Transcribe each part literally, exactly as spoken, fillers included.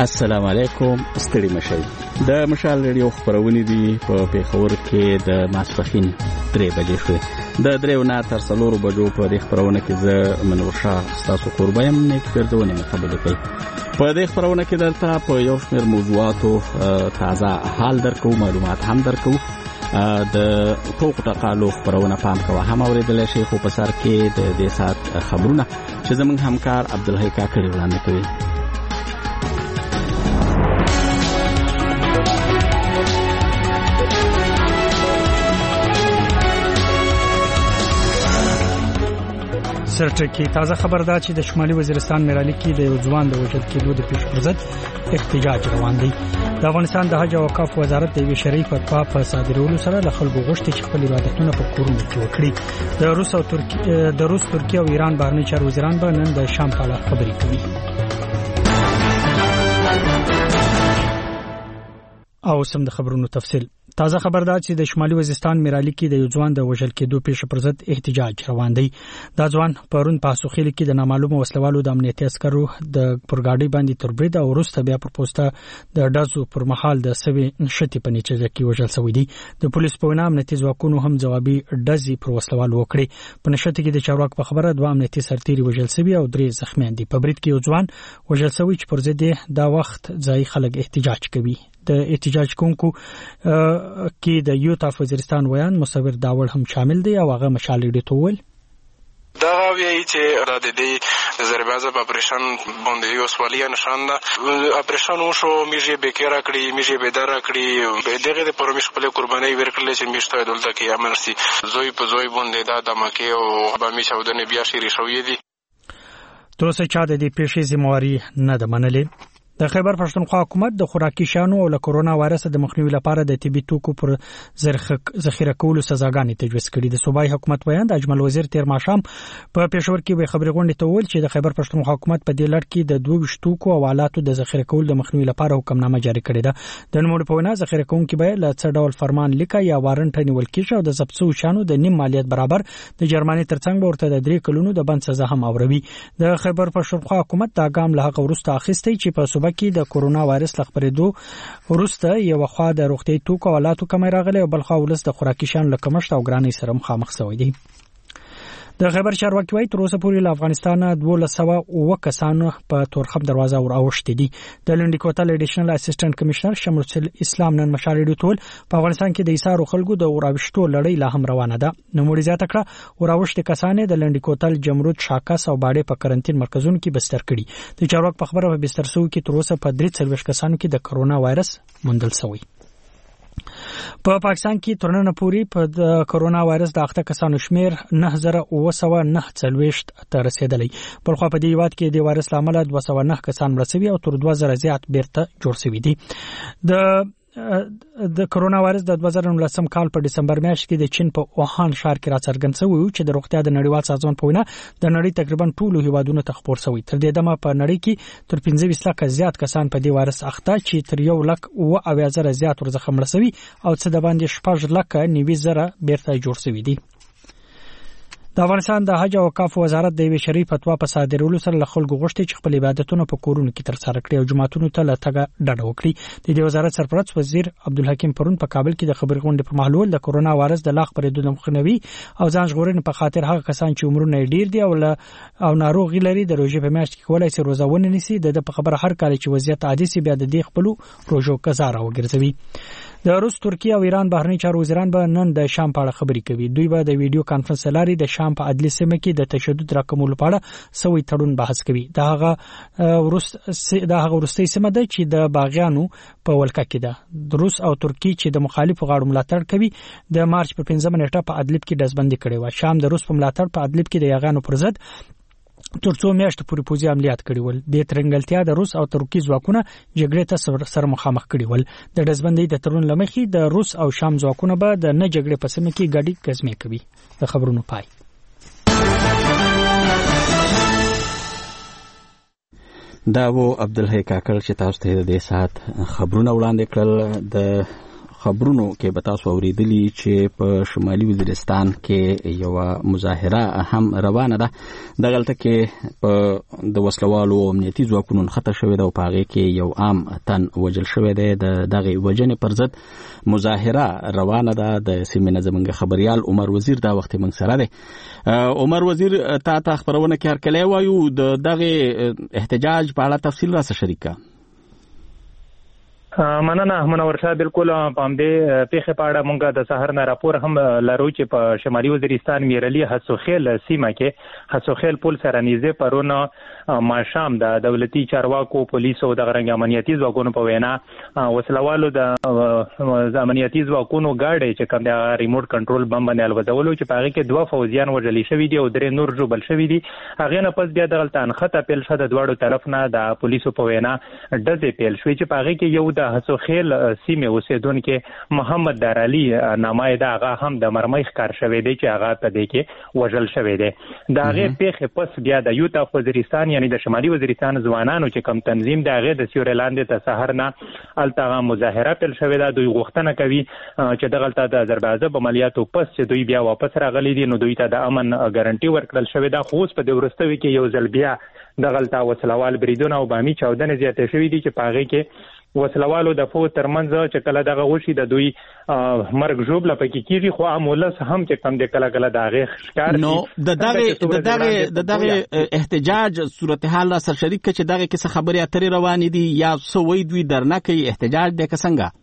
السلام علیکم. ستړي مشئ. د مشال ریډیو خبرونه دي په پیښور کې د ماسپښین درې بجې شوې. د دریو نه تر څلورو بجو په دې خبرونه کې زه منور شاه ستاسو قربایم نیک ګرځونه مقابله کوي. په دې خبرونه کې درته په یو شمېر موضوعاتو تازه حال درکو، معلومات هم درکو. د فوق تقالو خبرونه پام کوه هم اوریدل شي، خو په سر کې د دې سات خبرونه چې زمونږ همکار عبدالحی کاکړي وړاندې کوي. سرټکی تازه خبر ده چې د شمالي وزیرستان میرالي کې د یو ځوان د وژل کېدو د پیش پر ضد احتجاج روان دی. د افغانستان د حج او اوقاف وزارت د یوې شرعي فتوا په صادرولو سره له خلکو غوښتي چې خپل عبادتونه په کورونو کې وکړي. د روس او ترکیه د روس ترکیه او ایران بهرنی چارو وزیران به نن د شام په اړه خبرې کوي. او سم د خبرونو تفصیل. تازه خبر ده چې د شمالي وزیرستان میرالي کې د یو ځوان د وژل کېدو پیش پر ضد احتجاج روان دی. دا ځوان پرون په اسوخیل کې د نامعلومه وسلوالو د امنیتي عسکرو د پرګاډي باندې تر برید او وروسته بیا پر پوسټه د ډازو پر مهال د سوي نشتی په نیچه کې وژل شوی دی. د پولیس په وینا امنیتي ځواکونو هم ځوابي ډزې پر وسلوالو وکړي. په نشتی کې د چارواکو په خبره دوه امنیتي سرتیري وژل شوی او درې زخمیان دي. په برید کې یو ځوان وژل شوی چې پر ضد دا وخت ځای خلک احتجاج کوي. د احتجاج کوونکو کې د یوت اف وزیرستان ویان مصور داول هم شامل دی او هغه مشال ریډیو ته ویل دا وایي چې را د دې ضربازه په اپریشن باندې یو سوالیا نشان ده. اپریشن وشو، میږي بیکره کړی، میږي بدره کړی، به دغه د پرمیش خپل قرباني ورکړل چې میشته دلته کې امرسي زوی په زوی باندې دا دمکه او به می چودنه بیا شری شوې دي. تر اوسه چا د دې پیښې ذمہواری نه ده منلې. د خیبر پښتونخوا حکومت د خوراکي شیانو او له کورونا وایرس د مخنیوي لپاره د طبي توکو پر ذخیره کولو سزاګانې تجویز کړي. د صوبایي حکومت ویان د اجمل وزیر تیر ماښام په پېښور کې به خبري غونډه ته ویل چې د خیبر پښتونخوا حکومت په دې لړ کې د دوه ویشت توکو او آلاتو د ذخیره کولو د مخنیوي لپاره حکمنامه جاری کړې ده. د نوموړي په وینا ذخیره کوونکي به له څه ډول فرمان لیکي یا وارنټ نیول کیږي او د ضبط شویو شیانو د نیم مالیات برابر د جرماني ترڅنګ به ورته د درې کلونو د بند سزا هم اوروي. د خیبر پښتونخوا حکومت دا ګام له هغه وروسته اخیستی چې په صوبه کې د کورونا وایرس لخبرېدو وروسته یو خوا د روغتي توکو او آلاتو کمی راغلي او بل خوا ولس د خوراکي شیانو له کمښت او ګرانۍ سره مخامخ شوی دی. د خیبر چارواکي وايي تر اوسه پورې له افغانستان دولس سوه اووه کسانو په تورخم دروازه ور اوښتي دي. د لنډي کوتل اډیشنل اسسټنټ کمشنر شمس الاسلام نن مشال ډیټول په افغانستان کې د ایثارو خلکو د اوراوشتو لړۍ لا هم روانه ده. نوموړي زیاته کړه اوراوشت کسانې د لنډي کوتل جمرود شاکس او باډې په کرنټین مرکزونو کې بستر کړي. د چارواک په خبره په بستر سو کې تر اوسه په درې څلوېښت کسانو کې د کرونا وایرس موندل شوی. په پاکستان کې ترننه پوری په د کرونا وایرس د اخته کسانو شمیر نه هزار اوه سوه نه څلوېښت ته رسیدلی. بل خو په دې هیواد کې د وایرس لامل دوه سوه نه کسان مړه شوي او تر دوه زره زیات بیرته جوړ شوي دي. د د کرونا وایرس د دوه زره نولسم کال په دسمبر میاشت کې د چین په ووهان ښار کې راڅرګند شوی و چې د روغتیا د نړیوال سازمان په وینا د نړۍ تقریبا ټولو هیوادونو ته خپور شوی. تر دې دمه په نړۍ کې تر پنځه ویشت لکه زیات کسان په دې وایرس اخته چې تر یو لک اوه اویا زره زیات ورڅخه مړه شوي او څه د باندې شپږ لکه نوي زره بیرته جوړ شوي دي. د افغانستان د حج او اوقاف وزارت د یوې شرعي فتوا په صادرولو سره له خلکو غوښتي چې خپل عبادتونه په کورونو کې ترسره کړي او جماعتونو ته له تګه ډډه وکړي. د دې وزارت سرپرست وزیر عبدالحکیم پرون په کابل کې د خبري غونډې پر مهال د کرونا وایرس د لا خپرېدو د مخنیوي او ځان ژغورنې په خاطر هغه کسان چې عمرونه ډیر دي او او ناروغي لري د روژې په میاشت کې کولای شي روزه ونه نیسي. د په خبره هر کال چې وضعیت عادي سي بیا د دې خپل روژو قضا راوګرځوي. د روس ترکیه او ایران بهرنی چارو وزیران به نن د شام په اړه خبرې کوي. دوی به د ویډیو کانفرنس لاري د شام په عدلي سیمه کې د تشدد راکمولو په اړه سوي تړون بحث کوي. دا هغه روس دا هغه روسي سیمه ده چې د باغیانو په ولکه کې ده. د روس او ترکیه چې د مخالفو غاړو ملاتړ کوي د مارچ په پنځمه نیټه په ادلب کې دزبندي کړي و. شام د روس په ملاتړ په ادلب کې د یاغانو پر ضد تر څو میاشتې پورې پوځي عملیات کړي ول. د ترنګلتیا د روس او ترکیه ځواکونه جګړې ته سره مخامخ کړي ول. د دزبندۍ د تړون لمخې د روس او شام ځواکونه به د نه جګړې په سیمه کې ګډي ګزمې کوي. د خبرونو پای. دا وو عبدالحی کاکړ چې تاسو ته د دې ساعت خبرونه وړاندې کړل. د خبرونو کې به تاسو اوریدلی چې په شمالي وزیرستان کې یو مظاهره هم روانه ده. دغلته کې په د وسلوالو او امنیتي ځواکونو خطر شوی ده او په هغه کې یو عام تن وجل شوی دی. د دغه وجنې پر ضد مظاهره روانه ده. د سیمې نه زموږ خبريال عمر وزیر دا وخت موږ سره دی. عمر وزیر تا ته خبرونه کې هرکلی وایو د دغه احتجاج په اړه تفصیل را سره شریک کړه. مننه منور شاه. بالکل په دې پیښه په اړه مونږ د سحر نه راپور هم لرو چې په شمالي وزیرستان میرلی حسوخیل سیمه کې حسوخیل پل سره نږدې پرونه ماشام د دولتي چارواکو پولیسو د غرنګ امنیتي ځواکونو په وینا وسلوالو د امنیتي ځواکونو گاډي چې کوم د ریموټ کنټرول بم باندې الوزولو چې په هغه کې دوه فوجیان وژل شوي دي او درې نور جوړ شوي دي. هغه نه پس بیا دغلت انخته پیل شوه د دواړو طرف نه د پولیسو په وینا ډزې پیل شوې چې په هغه کې یو د حسوخیل سیمه اوسیدونکو محمد دارعلی نامه دا هغه هم د مرمۍ ښکار شوی دی چې هغه په دې کې وژل شوی دی. دا هغه پیښه پس بیا د یوتا وزیرستان یعنی د شمالي وزیرستان ځوانانو چې کم تنظیم د هغه د سیورلاند ته سحر نه التغه مظاهره پیل شوی دا. دوی غوښتنه کوي چې دغلته د آذربایجان عملیاتو پس چې دوی بیا واپس راغلي دي نو دوی ته د امن ګارانټي ورکړل شوی دا. خو په دې ورستوي کې یو ځل بیا دغلته وسلوال بریدونه او بامي چاودنې زیاتې شوې دي چې په هغه کې وسلوالو د فوج ترمنځ چې کله دغه وشي د دوی مرګ ژوبله پکې کیږي خو امولس هم چې کم د کله کله دغه ښکار نو د دغه د دغه د دغه احتجاج صورتحال را سره شریک چې دغه کیسه خبري اترې روانې دي یا سوي دوی درنه کوي احتجاج د څنګه؟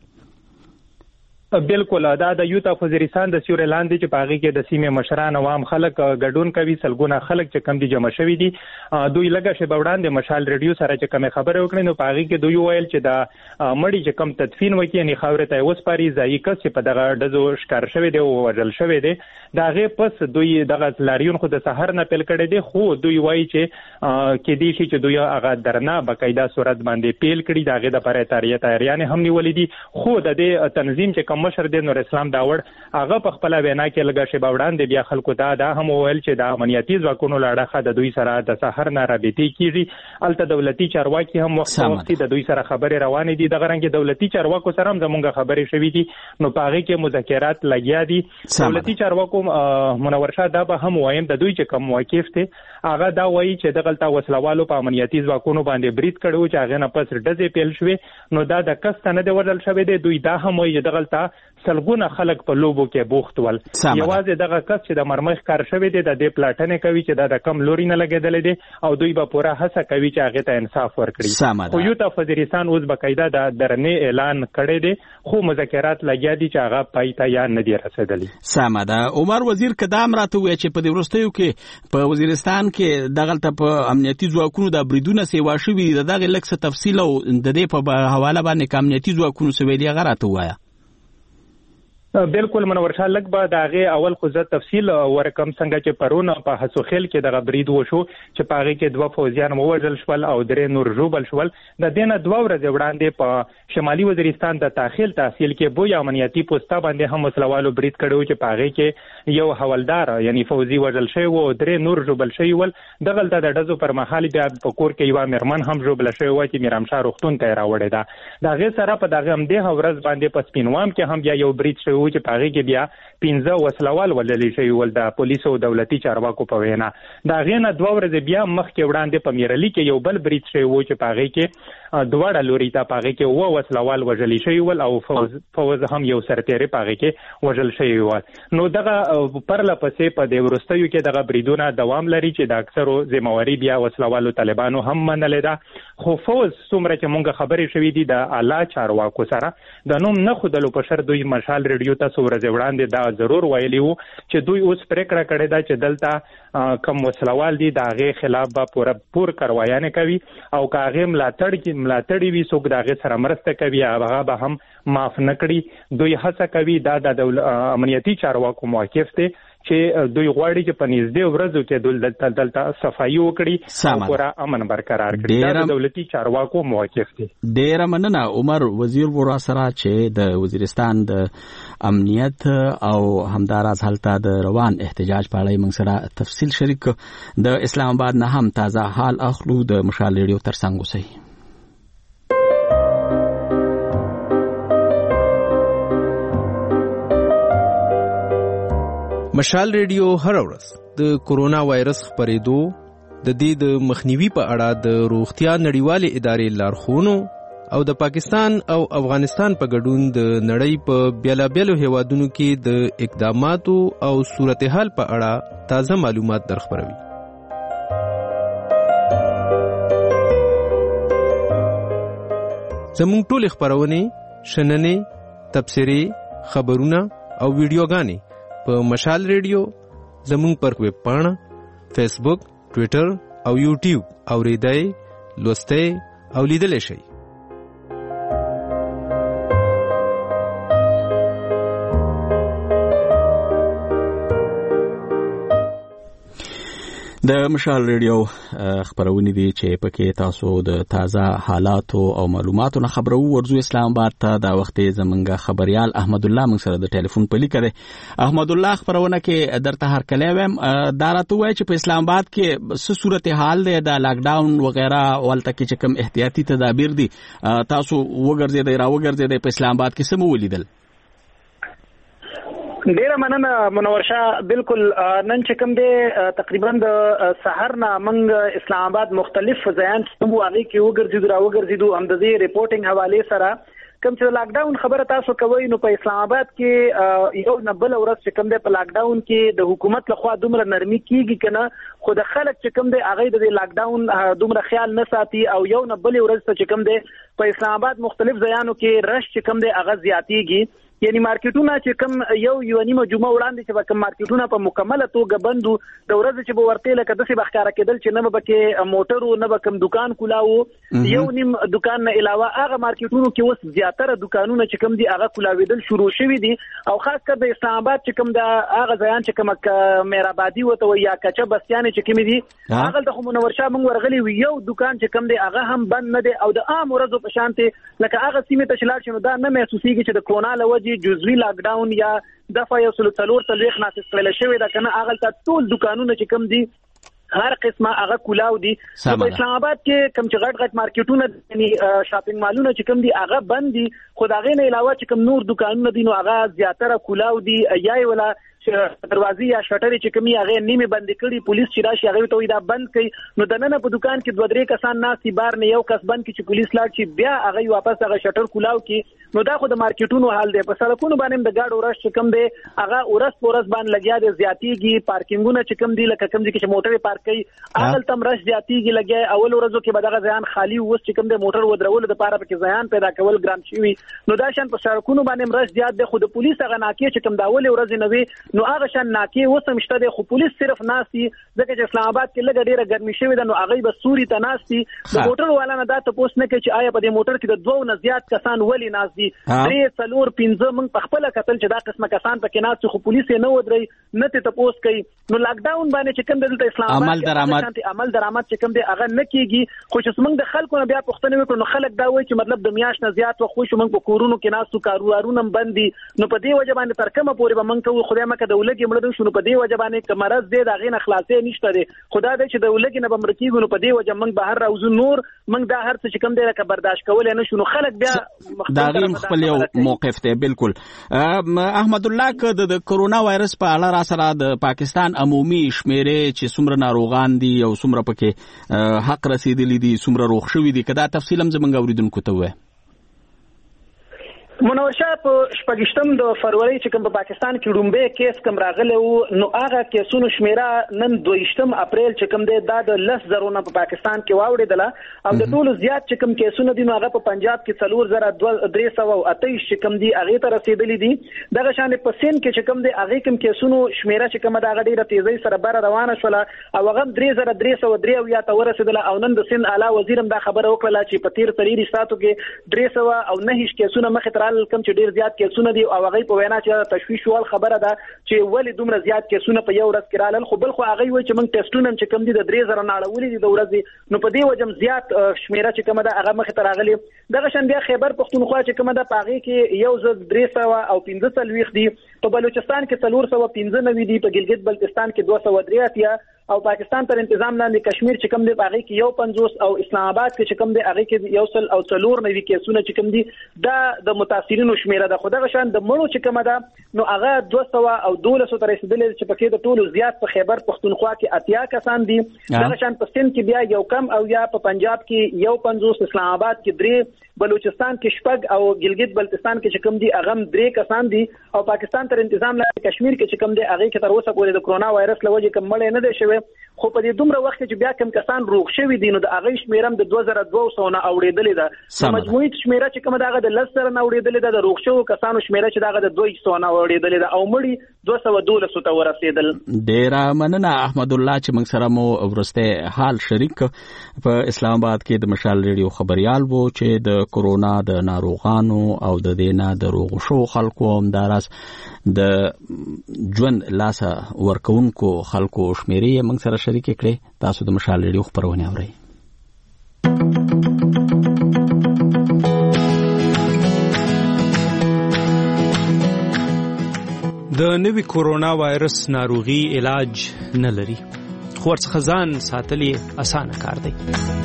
بالکل دا د یوتا وزیرستان د سیورلاند چې په هغه کې د سیمې مشران او عام خلک ګډون کوي. سلګونه خلک چې کم دي جمع شوي دي. دوی لږه شی وړاندې مشال ریډیو سره چې کوم خبره وکړي نو په هغه کې دوی ویل چې دا مړی چې کم تدفین وکړي یعنی خاورې ته وسپاري ځای کس چې په دغه ډزو ښکار شوی دی او وژل شوی دی. دا هغه پس دوی دغه لاریون خو د سحر نه پیل کړي دي خو دوی وایي چې کې دي چې دوی هغه درنه بقاعده صورت باندې پیل کړي دا هغه د پاره تاریخ تاریان هم نیولې دي. خو د دې تنظیم چې مشر د نور اسلام داوړ هغه په خپل وینا کې لږه شی باوړاندې بیا خلکو ته دا هم ویل چې د امنیتي ځواکونو لاړه د دوی سره د سحر نه رابطې کیږي. الته دولتي چارواکي هم وخت وخت د دوی سره خبرې روانې دي. د غرنګ دولتي چارواکو سره هم زمونږ خبرې شوې دي نو په هغه کې مذاکرات لګیا دي. دولتي چارواکو منور شاه دا به هم وایم د دوی چې کوم واقف ته هغه دا وایي چې دغلته وسلوالو په امنیتي ځواکونو باندې برید کړو چې هغه نه پس ډزې پیل شوې نو دا د کس نه دی ورل شوی دی. دوی دا هم وایي دغلته سلګونه خلک په لوبو کې بوخت ول. یوازې دغه کس چې د مرمۍ ښکار شوی دی د دې پلاټنې کوي چې دا د کم لوري نه لګېدل دي او دوی به پوره هڅه کوي چې هغه ته انصاف ورکړي. خو یوتا وزیرستان اوس بقاعده د درنې اعلان کړی دی خو مذاکرات لګیا دي چې هغه پای ته یا نه دي رسیدلي. سمه ده. عمر وزیر کدام راته وی چې په دې ورستیو کې په وزیرستان کې دغلته په امنیتي ځواکونو د بریدونه سیوا شوي دغه لکه تفصیل او د دې په حواله باندې امنیتي ځواکونو سویلي غراته وایا. بالکل منور شاه لګ به د هغه اول خو زه تفصیل ورکم څنګه چې پرونه په حسوخیل کې دغه برید وشو چې په هغه کې دوه فوجیان ووژل شول او درې نور ژوبل شول. د دینه دوه ورځې وړاندې په شمالي وزیرستان د داخل تحصیل کې بو یا امنیتي پوسټه باندې هم وسلوالو برید کړو چې په هغه کې یو حوالدار یعنی فوجي وژل شوی او درې نور ژوبل شوی ول. دغلته د ډزو پر مهال بیا په کور کې یو مرمن هم ژوبل شوی و چې میرامشاه روغتون ته راوړی دا. د هغه سره په دغه هم د ورځ باندې په سپینوام کې هم بیا یو برید شوی چې په هغه کې بیا پنځه وسلوال وللې شوی ول د پولیسو او دولتي چارواکو په وینا. دا غینه دوه ورځې بیا مخکې وړاندې په میرلی کې یو بل برید شوی و چې په هغه کې دواړه لوري ته په هغه کې و وسلوال وژل شوی ول او فوز فوز هم یو سرتیری په هغه کې وژل شوی ول. نو دغه پرله پسې په دې ورستیو کې دغه بریدونه دوام لري چې د اکثرو ذمہواری بیا وسلوالو طالبانو هم منلې ده. خو فوز څومره چې مونږ خبرې شوې دي د اعلی چارواکو سره د نوم نه خودلو په شر دوی مشال ریډیو ته ورځ وړاندې دا ضرور ویلی وو چې دوی اوس پریکړه کړې ده چې دلته کم وسلوال دي د هغه خلاف به پوره پور کاروایانه کوي او که هغه ملاتړ کې ملاتړي وي څوک د هغه سره مرسته کوي هغه به هم معاف نه کړي. دوی هڅه کوي دا د امنیتي چارواکو موقف دی چې دوی غواړي چې په نږدې ورځو کې دلته صفایي وکړي او پوره امن برقرار کړي. دا دولتي چارواکو موقف دی. ډیره مننه عمر وزیر ورا سره چې د وزیرستان د امنیت او همداراز هلته د روان احتجاج په اړه موږ سره تفصیل شریک. د اسلام آباد نه هم تازه حال اخلو د مشال ریډیو ترڅنګ اوسئ. مشال ریډیو هر ورځ د کورونا وایرس خپرېدو د دې د مخنیوي په اړه د روغتیا نړیوالې ادارې لارښوونو او د پاکستان او افغانستان په ګډون د نړۍ په بیلابیلو هیوادونو کې د اقداماتو او صورتحال په اړه تازه معلومات درخبروي. زموږ ټول خبرونه، شننې، تبصرې، خبرونه او ویډیوګانې په مشال ریډیو، زموږ پر ویب پاڼه، فیسبوک، ټویټر او یوټیوب اوریدای، لوستای او لیدلای شئ. د مشال ریډیو خبرونه دي چې پکې تاسو د تازه حالاتو او معلوماتو نه خبرو. ورزو اسلام آباد ته دا وخت زمونږ خبريال احمد الله موږ سره د ټلیفون په لیکه ده. احمد الله خبرونه کې درته هر کله ویم دا راته وای چې په اسلام آباد کې څه صورتحال ده، د لاک ډاون وغیرہ ولته کې چې کوم احتیاطي تدابیر دي تاسو وګرځیدئ را وګرځیدئ په اسلام آباد کې څه مو ولیدل؟ ډیره مننه منور شاه. بالکل نن چې کوم دی تقریبا د سحر نه موږ اسلام آباد مختلف ځایان کوم واغې کې وګرځیدو را وګرځیدو هم د دې ریپورټینګ حواله سره کوم چې لاک ډاون خبره تاسو کوي نو په اسلام آباد کې یو نه بل ورځ چې کوم دی په لاک ډاون کې د حکومت لخوا دومره نرمي کیږي کنه خو د خلک چې کوم دی هغه د لاک ډاون دومره خیال نه ساتي او یو نه بل ورځ چې کوم دی په اسلام آباد مختلف ځایانو کې رش چې کوم دی هغه زیاتیږي. یعنی مارکیټونه چې کوم یو یو نیمه جمعه وړاندې چې کوم مارکیټونه په مکمله توګه بندو د ورځې چې به ورته لکه داسې بخکاره کېدل چې نه به کې موټرو نه به کوم دکان کولاو یو نیم دکان نه علاوه هغه مارکیټونو کې اوس زیاتره دکانونه چې کوم دي هغه کولاویدل شروع شوي دي او خاص کر د اسلام آباد چې کوم د هغه ځایان چې کوم مهرآبادي وته وي یا کچه بستیانې چې کوم دي هغه د منور شاه موږ ورغلي یو دکان چې کوم دی هغه هم بند نه دی او د عام ورځو په شانته لکه هغه سیمه تشلار شنو دا نه محسوسيږي چې د کورونا لوجه جزوی لاک ډاون یا دفعه یو سلو څلور تلويخ ناسس کړل شوی دا کنه هغه ټول دکانونه چې کم دي هر قسمه هغه کولاو دي. په اسلام آباد کې کم چې غټ غټ مارکیټونه یعنی شاپینګ مالونه چې کم دي هغه بند دي خو دا غي نه علاوه چې کم نور دکانونه دي نو هغه زیاتره کولاو دي یا ولا دروازې یا شټرې چې کمی هغه نیمه بند کړي پولیس چې راشي هغه ته دا بند کړي نو د نن په دکان کې دوه درې کسان ناسي بار نه یو کس بند کړي چې پولیس لاړ چې بیا هغه واپس هغه شټر کولاو کې نو دا خو د مارکیټونو حال دی. په سړکونو باندې د ګاډو رش چې کم دی هغه اورس پورس باندې لګیا دي زیاتیږي. پارکینګونه چې کم دي لکه کم دي چې موټر پارک کوي هغه تم رش زیاتیږي لګیا. اول ورځو کې بدغه ځان خالی وس چې کم دی موټر ودرول د پاره پکې ځان پیدا کول ګرام شي نو دا شان په سړکونو باندې رش زیات دی. خو د پولیس هغه ناکي چې کم دا اول ورځ نه وي نو هغه شان ناکي وسم شته دی خو پولیس صرف ناسي ځکه چې اسلام آباد کې لګ ډیره ګرمي شوی ده نو هغه به سوري ته ناسي د موټر والا نه دا ته پوس نه کوي چې آیا په دې موټر کې د دوه نه زیات کسان ولی ناس دي درې څلور پنځه موږ په خپل قتل چې دا قسمه کسان پکې ناس خو پولیس نه ودري نه ته پوس کوي نو لاک ډاون باندې چې کوم د اسلام آباد عمل درآمد عمل درآمد چې کوم دی هغه نه کیږي خو چې موږ د خلکو نه بیا پښتنه وکړو نو خلک دا وایي چې مطلب د میاش نه زیات خو شو موږ په کورونو کې ناسو کاروبارونه بندي نو په دې وجه باندې تر کومه پورې به موږ کوو خدای مکه د ولګي مړ شنو په دې وجه باندې کمرز دې دا غي نه خلاصې نشته دي خدا دې چې د ولګي نه بمرکیږي نو په دې وجه موږ بهر راوځو نور موږ دا هر څه چې کوم دی لکه برداشت کول نه شنو خلک بیا دا غي خپل یو موقف ته بالکل. احمد الله ک د کورونا وایرس په اړه را سره د پاکستان عمومي شمیرې چې څومره ناروغان دي او څومره پکې حق رسیدلي دي څومره روغ شوي دي کدا تفصیل هم زمونږ اوریدونکو ته وای. منور شاه په شپږشتم د فروری چې کوم په پاکستان کې رومبه کیس کوم راغلی وو نو هغه کیسونو شمیره نن دویشتم اپریل چې کوم دی دا د لس زرونه په پاکستان کې واوړېدله او د ټولو زیات چې کوم کیسونه دي نو هغه په پنجاب کې څلور زره درې سوه او اتهیس چې کوم دي هغه ته رسیدلي دي. دغه شان په سین کې چې کوم دی هغه کوم کیسونو شمیره چې کوم دا غډیره تیزی سره بر روانه شوله او هغه درې زره درې سوه درې او یا ته ورسېدله او نن د سین اعلی وزیر هم دا خبره وکړه چې په تیر تلری ساتو کې درې سوه او نهه کیسونه مخ ته کم چې ډیر زیات کیسونه دي او هغه په وینا چې تشویش ول خبره ده چې ولی دومره زیات کیسونه په یو ورځ کې رالل خو بل خو هغه وایي چې موږ ټیسټونه چې کم دي د درې زره ناړولې دي د ورځې نو په دې وجه زیات شمیره چې کومه ده هغه مخ ته راغلي. دغه شان بیا خیبر پختونخوا چې کومه ده پاغي کې یو زر درې سوه او پنځه څلوېښت دي په بلوچستان کې څلور سوه پنځه نوي دي په ګلګت بلتستان کې دوه سوه درې اتیا او پاکستان تر تنظیم لاندې کشمیر چې کوم دی هغه کې یو پنځوس او اسلام آباد کې چې کوم دی هغه کې یو سل او څلور نوي کیسونه چې کوم دي دا د متاثرینو شمیره ده. خو دغه شان د مړو چې کومه ده نو هغه دوه سوه او دولس تر رسیدلې چې پکې د ټولو زیات په خیبر پختونخوا کې اتیا کسان دي. دغه شان په سند کې بیا یو کم او یا په پنجاب کې یو پنځوس، اسلام آباد کې درې، بلوچستان کې شپږ او ګلګت بلتستان کې چې کوم دي هغه درې کسان دي. او پاکستان تر تنظیم لاندې کشمیر کې چې کوم دی هغه کې تر اوسه پورې د کرونا وایرس لوجه کوم مړ نه دی شوی. خو په دې دومره وخت چې بیا کوم کسان روغ شوی دي نو د هغه شمیرم د دوه زره دوه سوه نه اوریدلې ده. مجموعي شمیره چې کوم دغه د لس سره نه اوریدلې ده، د روغ شوو کسانو شمیره چې دغه د دوه سوه نه اوریدلې ده، او مړي دوه سوه دولس ته ورسېدل. ډېره مننه احمد الله چې موږ سره مو ورسته حال شریک. په اسلام آباد کې د مشال ریډیو خبريال وو چې د کرونا د ناروغانو او د دینه د روغ شو خلکو هم داراس د ژوند لاسه ورکوونکو خلکو شمیرې موږ سره شریک کړي. تاسو د مشال ریډیو خبرونه اورئ. د نوي کورونا وایرس ناروغي علاج نه لري، خو ورڅخه ځان ساتل یې اسانه کار دی.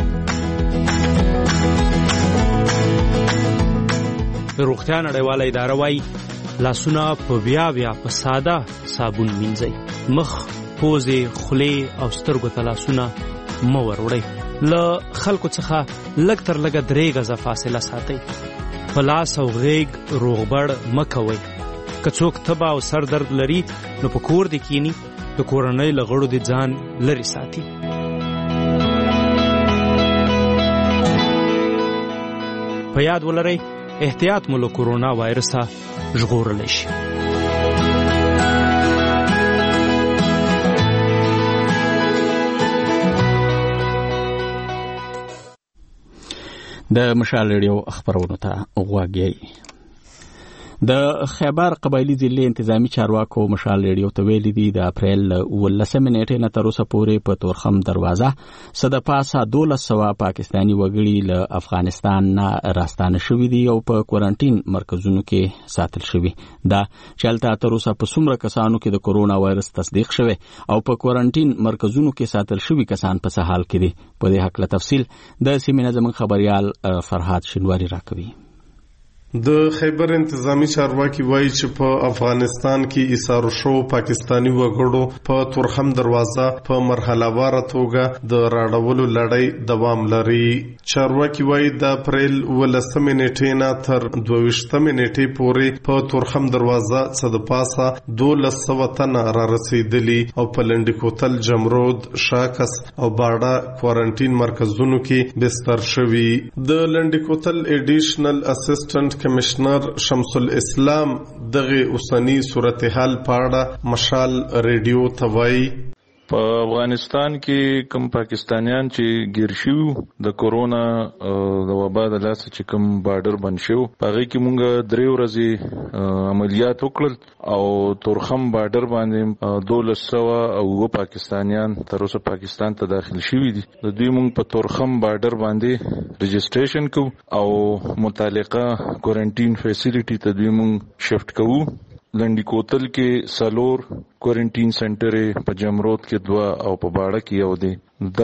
د روغتیا نړیواله اداره وايي لاسونه په بیا بیا په ساده صابون مینځئ. مخ، پوزې، خولې او سترګو ته لاسونه مه وروړئ. له خلکو څخه لږ تر لږه درې غزه فاصله ساتئ. په لاس او غېږ روغبړ مه کوئ. که څوک تبه او سر درد لري نو په کور دې کینی، د کورنۍ له غړو دې ځان لرې ساتي. په یاد ولرئ احتیاط مو له کرونا وایرسه ژغورلی شي. د مشال ریډیو خبرونو ته غوږ یې. د خیبر قبایلی ضلع انتظامی چارواکو مشال ریډیو ته ویلي دي د اپریل ولسمې نیټې نه تر اوسه پورې په تورخم دروازه څه د پاسه دولس سوه پاکستاني وګړي له افغانستان نه راستانه شوي دي او په کوارنټین مرکزونو کې ساتل شوي. دا چې هلته تر اوسه په څومره کسانو کې د کرونا وایرس تصدیق شوی او په کوارنټین مرکزونو کې ساتل شوي کسان په څه حال کې دي، په دې هکله تفصیل د سیمې نه زموږ خبریال فرهاد شینواري راکوي. د خیبر انتظامی چارواکي وایي چې په افغانستان کې ایثار شو پاکستانی وګړو په تورخم دروازه په مرحله واره توګه د راړولو لړۍ دوام لري. چارواکي وایي د اپریل ولسمې نیټې نه تر دوه ویشتمې نیټې پورې په تورخم دروازه څه د پاسه دولس سوه تنه را رسېدلي او په لنډي کوتل، جمرود، شاکس او باړه کوارنټین مرکزونو کې بستر شوي. د لنډي کوتل ایډیشنل اسسټنټ کمشنر شمس الاسلام دغه اوسنی صورتحال پاړه مشال ریډیو ته وایي په افغانستان کې کوم پاکستانیان چې گیر شو د کورونا د وبا د لاس چې کوم بارډر بند شو هغه کې مونږ درې ورځې عملیات وکړل او تورخم بارډر باندې دولس سوه او پاکستانیان تر اوسه پاکستان ته داخل شوي دي. د دوی مونږ په تورخم بارډر باندې رجسټریشن کوو او متعلقه کوارنټین فیسیلیټي ته دوی مونږ شفټ کوو. لنډي کوتل کې سلور کوارنټین سنټر په جمرود کې دوا او په باړه کې یو دی.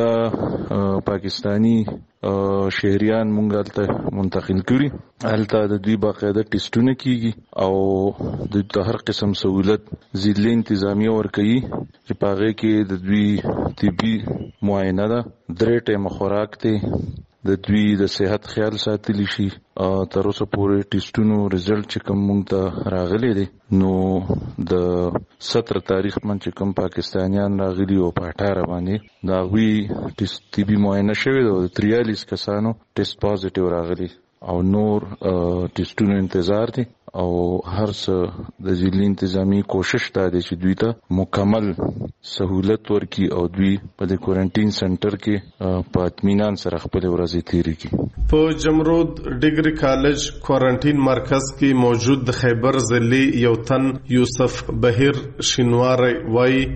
دا پاکستانی شهريان مونږ هلته منتقل کړي. هلته د دوی باقاعده ټیسټونه کیږي او د هر قسم سہولت ضلع انتظامیه ورکوي چې په هغې کې د دوی طبي معاینه ده، درې ټیمه خوراک دی، د دوی د صحت خیال ساتلی شي. تر اوسه پورې ټیسټونو رزلټ چې کوم مونږ ته راغلی دی نو د ستره تاریخ من چې کوم پاکستانیان راغلي او په اټاره باندې د هغوی ټیسټ طبي معاینه شوې ده او د تریالیس کسانو ټیسټ پازیټیو راغلي او نور ټیسټونو انتظار دی او هر څه د ضلع انتظامی کوشش دا دی چې دوی ته مکمل سہولت ورکي او دوی په د کوارنټین سنټر کې په اطمینان سره خپل ورځې تیرې کړي. په جمرود ډیګري کالج کوارنټین مرکز کې موجود د خیبر ضلع یو تن یوسف بهیر شینواری وایي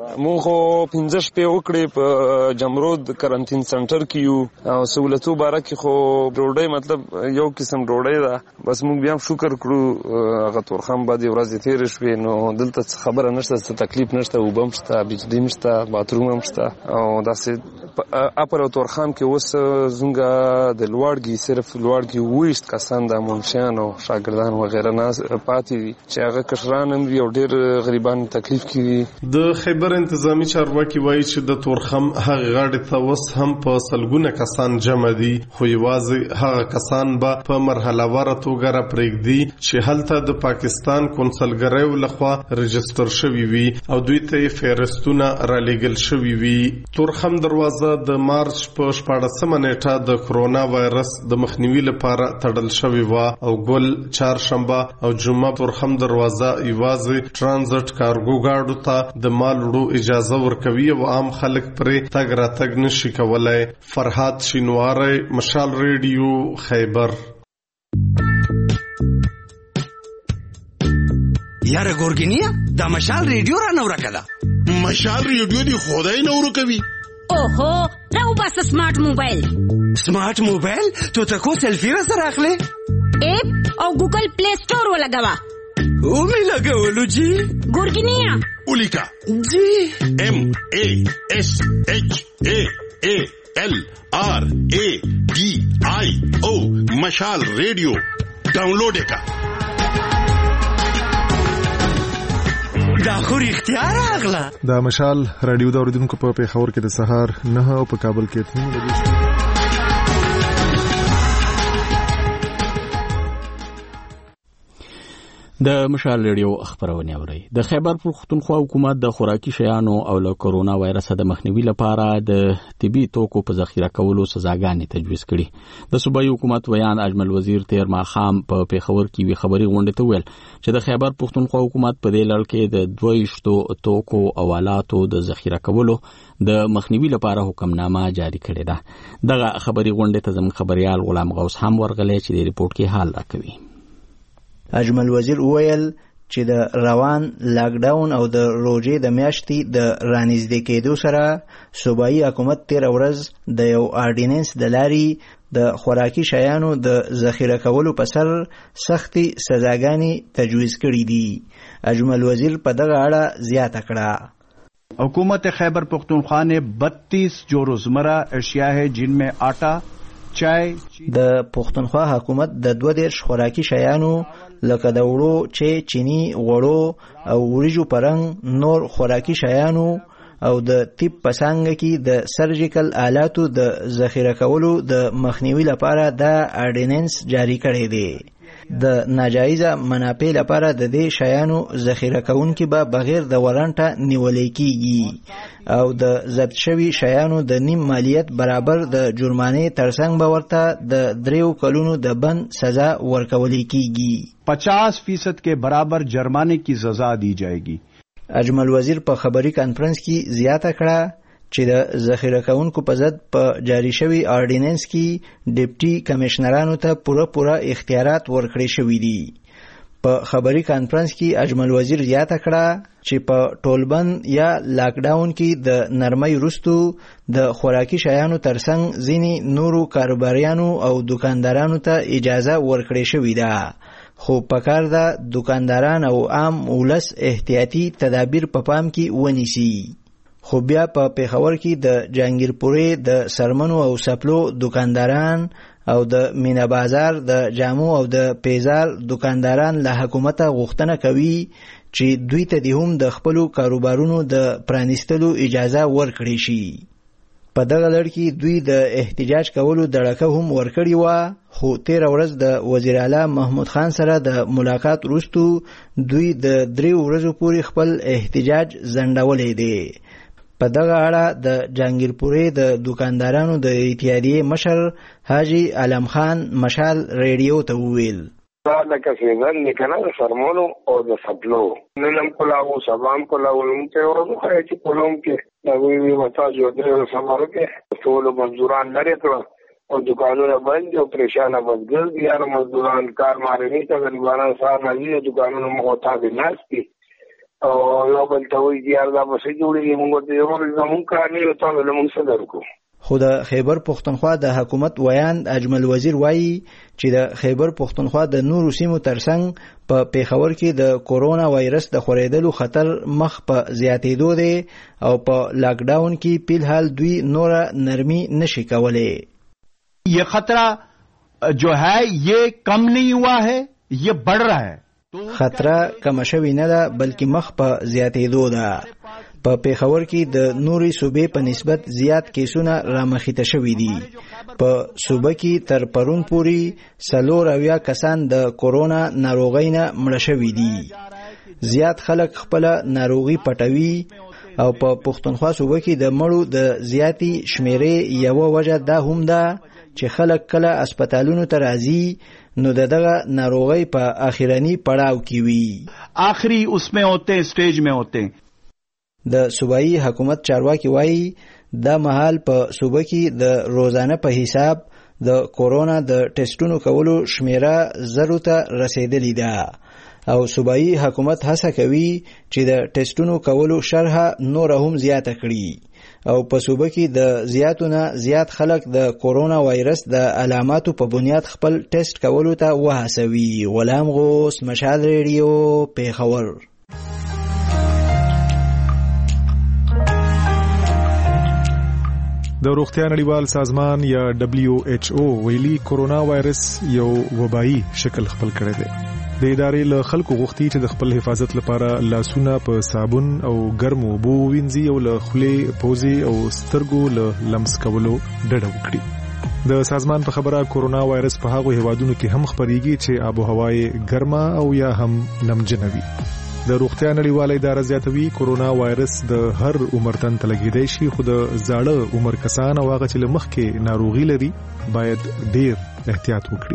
مو خو پنځه شپې وکړې په جمرود کرنټین سنټر کې یو او سہولتو باره کې خو ډوډۍ مطلب یو قسم ډوډۍ ده بس موږ بیا شکر کړو هغه تورخم باندې ورځې تېرې شوې نو دلته خبره نشته څه تکلیف نشته اوبه هم شته بجلی هم شته باتروم هم شته او داسې اپر او تورخم کې اوس زموږ د لوړګي صرف لوړګي ویشت کسان د منشیان او شاګردان وغیره نه پاتې دي چې هغه کشران هم یو ډېر غریبان تکلیف کې د خیبر انتظامی چارواکي وایي چې د تورخم هغه غاړې ته اوس هم په سلګونه کسان جمع دي خو یوازې هغه کسان به په مرحله واره توګه راپرېږدي چې هلته د پاکستان کونسلګریو لخوا رجستر شوي وي او دوی ته یې فهرستونه رالیږل شوي وي. تورخم دروازه د مارچ په شپاړسمه نیټه د کرونا وایرس د مخنیوي لپاره تړل شوې وه او ګل چهارشنبه او جمعه تورخم دروازه یوازې ترانزیت کارګو ګاډو ته د مال وړو اجازه ورکوي او عام خلک پرې تګ راتګ نشي کولای. فرهاد شینواری، مشال ریډیو، خیبر. یاره ګورګینیا دا مشال ریډیو را نو راکړه. مشال ریډیو دی خدای نو ورکوي. اوهو راو بس سمارټ موبایل. سمارټ موبایل تو ته کو سیلفی را سره اخلي؟ اپ او ګوګل پلی سٹور ولګوا. او می لګولو جی. ګورګینیا اولیکا جی ایم ا اس ایچ ا ا ال آر ا ڈی آئی او مشال ریډیو ډاونلوډ کا. دا خو رښتیا راغله. دا مشال رادیو د اوریدونکو په پیښور کې د سهار نه او په کابل کې اته بجې. د مشال ریډیو خبرونه اوري. د خیبر پختونخوا حکومت د خوراکي شیانو او له کورونا وایرس د مخنیوي لپاره د طبي توکو په ذخیره کولو سزاګانې تجویز کړي. د صوبایي حکومت ویان اجمل وزیر تیر ماخام په پیښور کې وی خبري غونډه ته ویل چې د خیبر پختونخوا حکومت په دې لړ کې د دویشتو توکو او آلاتو د ذخیره کولو د مخنیوي لپاره حکمنامه جاری کړې ده. دغه خبري غونډه ته زموږ خبريال غلام غوث هم ورغلی چې د ریپورت کې حال راکوي. اجمل وزیر وویل چې د روان لاک ډاون او د روزې د میاشتې د رانږدې کېدو سره صوبایي حکومت تیر ورځ د یو آرډیننس د لارې د خوراکي شیانو د ذخیره کولو په سر سختي سزاګانې تجویز کړې دي. اجمل وزیر په دغه اړه زیاته کړه. حکومت خیبر پختونخوا نے بتیس جو روزمرہ اشیاء ہے جن میں آٹا چای. د پختونخوا حکومت د دوه دیرش خوراکي شیانو لکه د وړو چې چینی غوړو او وریجو پرنګ نور خوراکي شیانو او د طب پسانګ کې د سرجیکل آلاتو د ذخیره کولو د مخنیوي لپاره د آرډیننس جاری کړی دی. د ناجایزه منافع لپاره د دې شیانو ذخیره کوونکي به بغیر د وارنټه نیولې کیږي او د ضبط شوی شیانو د نیم مالیت برابر د جرمانه ترڅنګ به ورته د دریو کلونو د بند سزا ورکول کیږي. پچاس فیصد के बराबर जुर्माने की सजा दी जाएगी. اجمل وزیر په خبري کانفرنس کې زیاته کړه چې د ذخیره کوونکو په ضد په جاری شوی آرډیننس کې ډیپټي کمشنرانو ته پوره پوره اختیارات ورکړي شوي دي. په خبري کانفرنس کې اجمل وزیر زیاته کړه چې په ټولبند یا لاک ډاون کې د نرمۍ وروستو د خوراکي شیانو ترڅنګ ځینې نورو کاروباریانو او دکاندارانو ته اجازه ورکړي شوې ده، خو پکار ده دکانداران او عام ولس احتیاطي تدابیر په پام کې ونیسي. خو بیا په پیښور کې د جهانگیرپورې د سرمنو او سپلو دکانداران او د مینا بازار د جامو او د پیزار دکانداران له حکومت غوښتنه کوي چې دوی ته د هم د خپل کاروبارونو د پرانیستلو اجازه ورکړي شي. په دغه لړ کې دوی د احتجاج کولو دړکه هم ورکړی و، خو تیر ورځ د وزیر اعلی محمود خان سره د ملاقات وروسته دوی د درې ورځې پورې خپل احتجاج ځنډولې دی. په دغه اړه د جهانگیرپورې د دکاندارانو د اتحادیې مشر حاجی علم خان مشال ریډیو ته وویل: دا لکه سیزن دی که نه د سرمونو او د سپلو، نن هم کلاو سبا هم کلاو، لمونځ یې وروخی چې کلوم کې د هغوی وي مساج او درېو سفرو کې ټولو مزدوران لرې کړه او دکانونه بند دي او پریشانه بزګر دي. یاره مزدوران کار مارني ته غریبانان سهار راځي د دکانونو مخ او تاوې ناست دي او یو بل ته وایي یار دا به څه جوړېږي موږ ورته یو زموږ کار نه یو تا ویله موږ څه درکړو. خو د خیبر پښتونخوا د حکومت ویاند اجمل وزیر وایي چې د خیبر پښتونخوا د نورو سیمو ترڅنګ په پیښور کې د کورونا وایرس د خورېدلو خطر مخ په زیاتېدو دی او په لاک ډاون کې په الحال دوی نور نرمي نشي کولای. یہ خطرہ جو ہے یہ کم نہیں ہوا ہے، یہ بڑھ رہا ہے. خطرہ کم شوی نه ده بلکې مخ په زیاتېدو ده. په پیښور کې د نوري صوبې په نسبت زیات کیسونه رامخېته شوي دي. په صوبه کې تر پرون پورې څلور اویا کسان د کورونا ناروغۍ نه مړه شوي دي. زیات خلک خپله ناروغي پټوي او په پښتونخوا صوبه کې د مړو د زیاتی شمیرې یوه وجه دا هم ده چې خلک کله اسپیټالونو ته راځي نو دغه ناروغۍ په اخرنی پړاو کې وي، آخري اس میں ہوتے سټیج میں ہوتے. د صوبایي حکومت چارواکي وایي دا مهال په صوبه کې د روزانه په حساب د کورونا د ټیسټونو کولو شمیره زرو ته رسیدلې ده او صوبایي حکومت هڅه کوي چې د ټیسټونو کولو شرحه نور هم زیاته کړي او په صوبه کې د زیاتونه زیات خلک د کورونا وایرس د علاماتو په بنیاد خپل ټیسټ کولو ته وهڅوي. غلام غوث، مشال ریډیو، پیښور. د روغتیا نړیوال سازمان یا دبلیو ایچ او ویلي کورونا وایرس یو وبایي شکل خپل کړی دی. د ادارې له خلکو غوښتي چې د خپل حفاظت لپاره لاسونه په صابون او ګرمو اوبو وینځي او له خولې، پوزې او سترګو له لمس کولو ډډه وکړي. د سازمان په خبره کورونا وایرس په هغو هیوادونو کې هم خپریږي چې آب و هوا یې ګرمه او یا هم نمجنه وي. د روغتیا نړیواله اداره زیاتوي کورونا وایرس د هر عمر تن ته لګیدای شي، خو د زاړه عمر کسان او هغه چې له مخکې ناروغي لري باید ډیر احتیاط وکړي.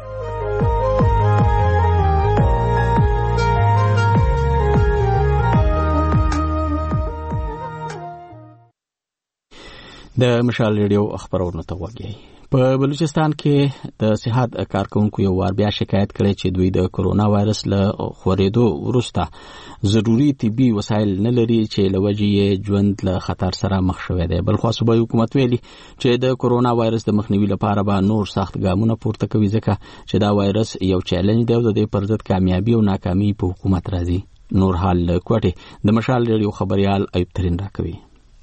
د مشال ریډیو خبرونه ته وګورئ. په بلوچستان کې د صحت کارکونکو یو وار بیا شکایت کړي چې دوی د کورونا وایرس له خورېدو وروسته ضروري طبي وسایل نه لري چې له وجې ژوند له خطر سره مخ شوی دی. بلخو صوبایي حکومت ویلي چې د کورونا وایرس د مخنیوي لپاره به نور سخت ګامونه پورته کوي ځکه چې دا وایرس یو چیلنج دی او د دې پر ضد کامیابي او ناکامي په حکومت راځي. نور حال کوټه د مشال ریډیو خبريال ایوب ترين راکوي.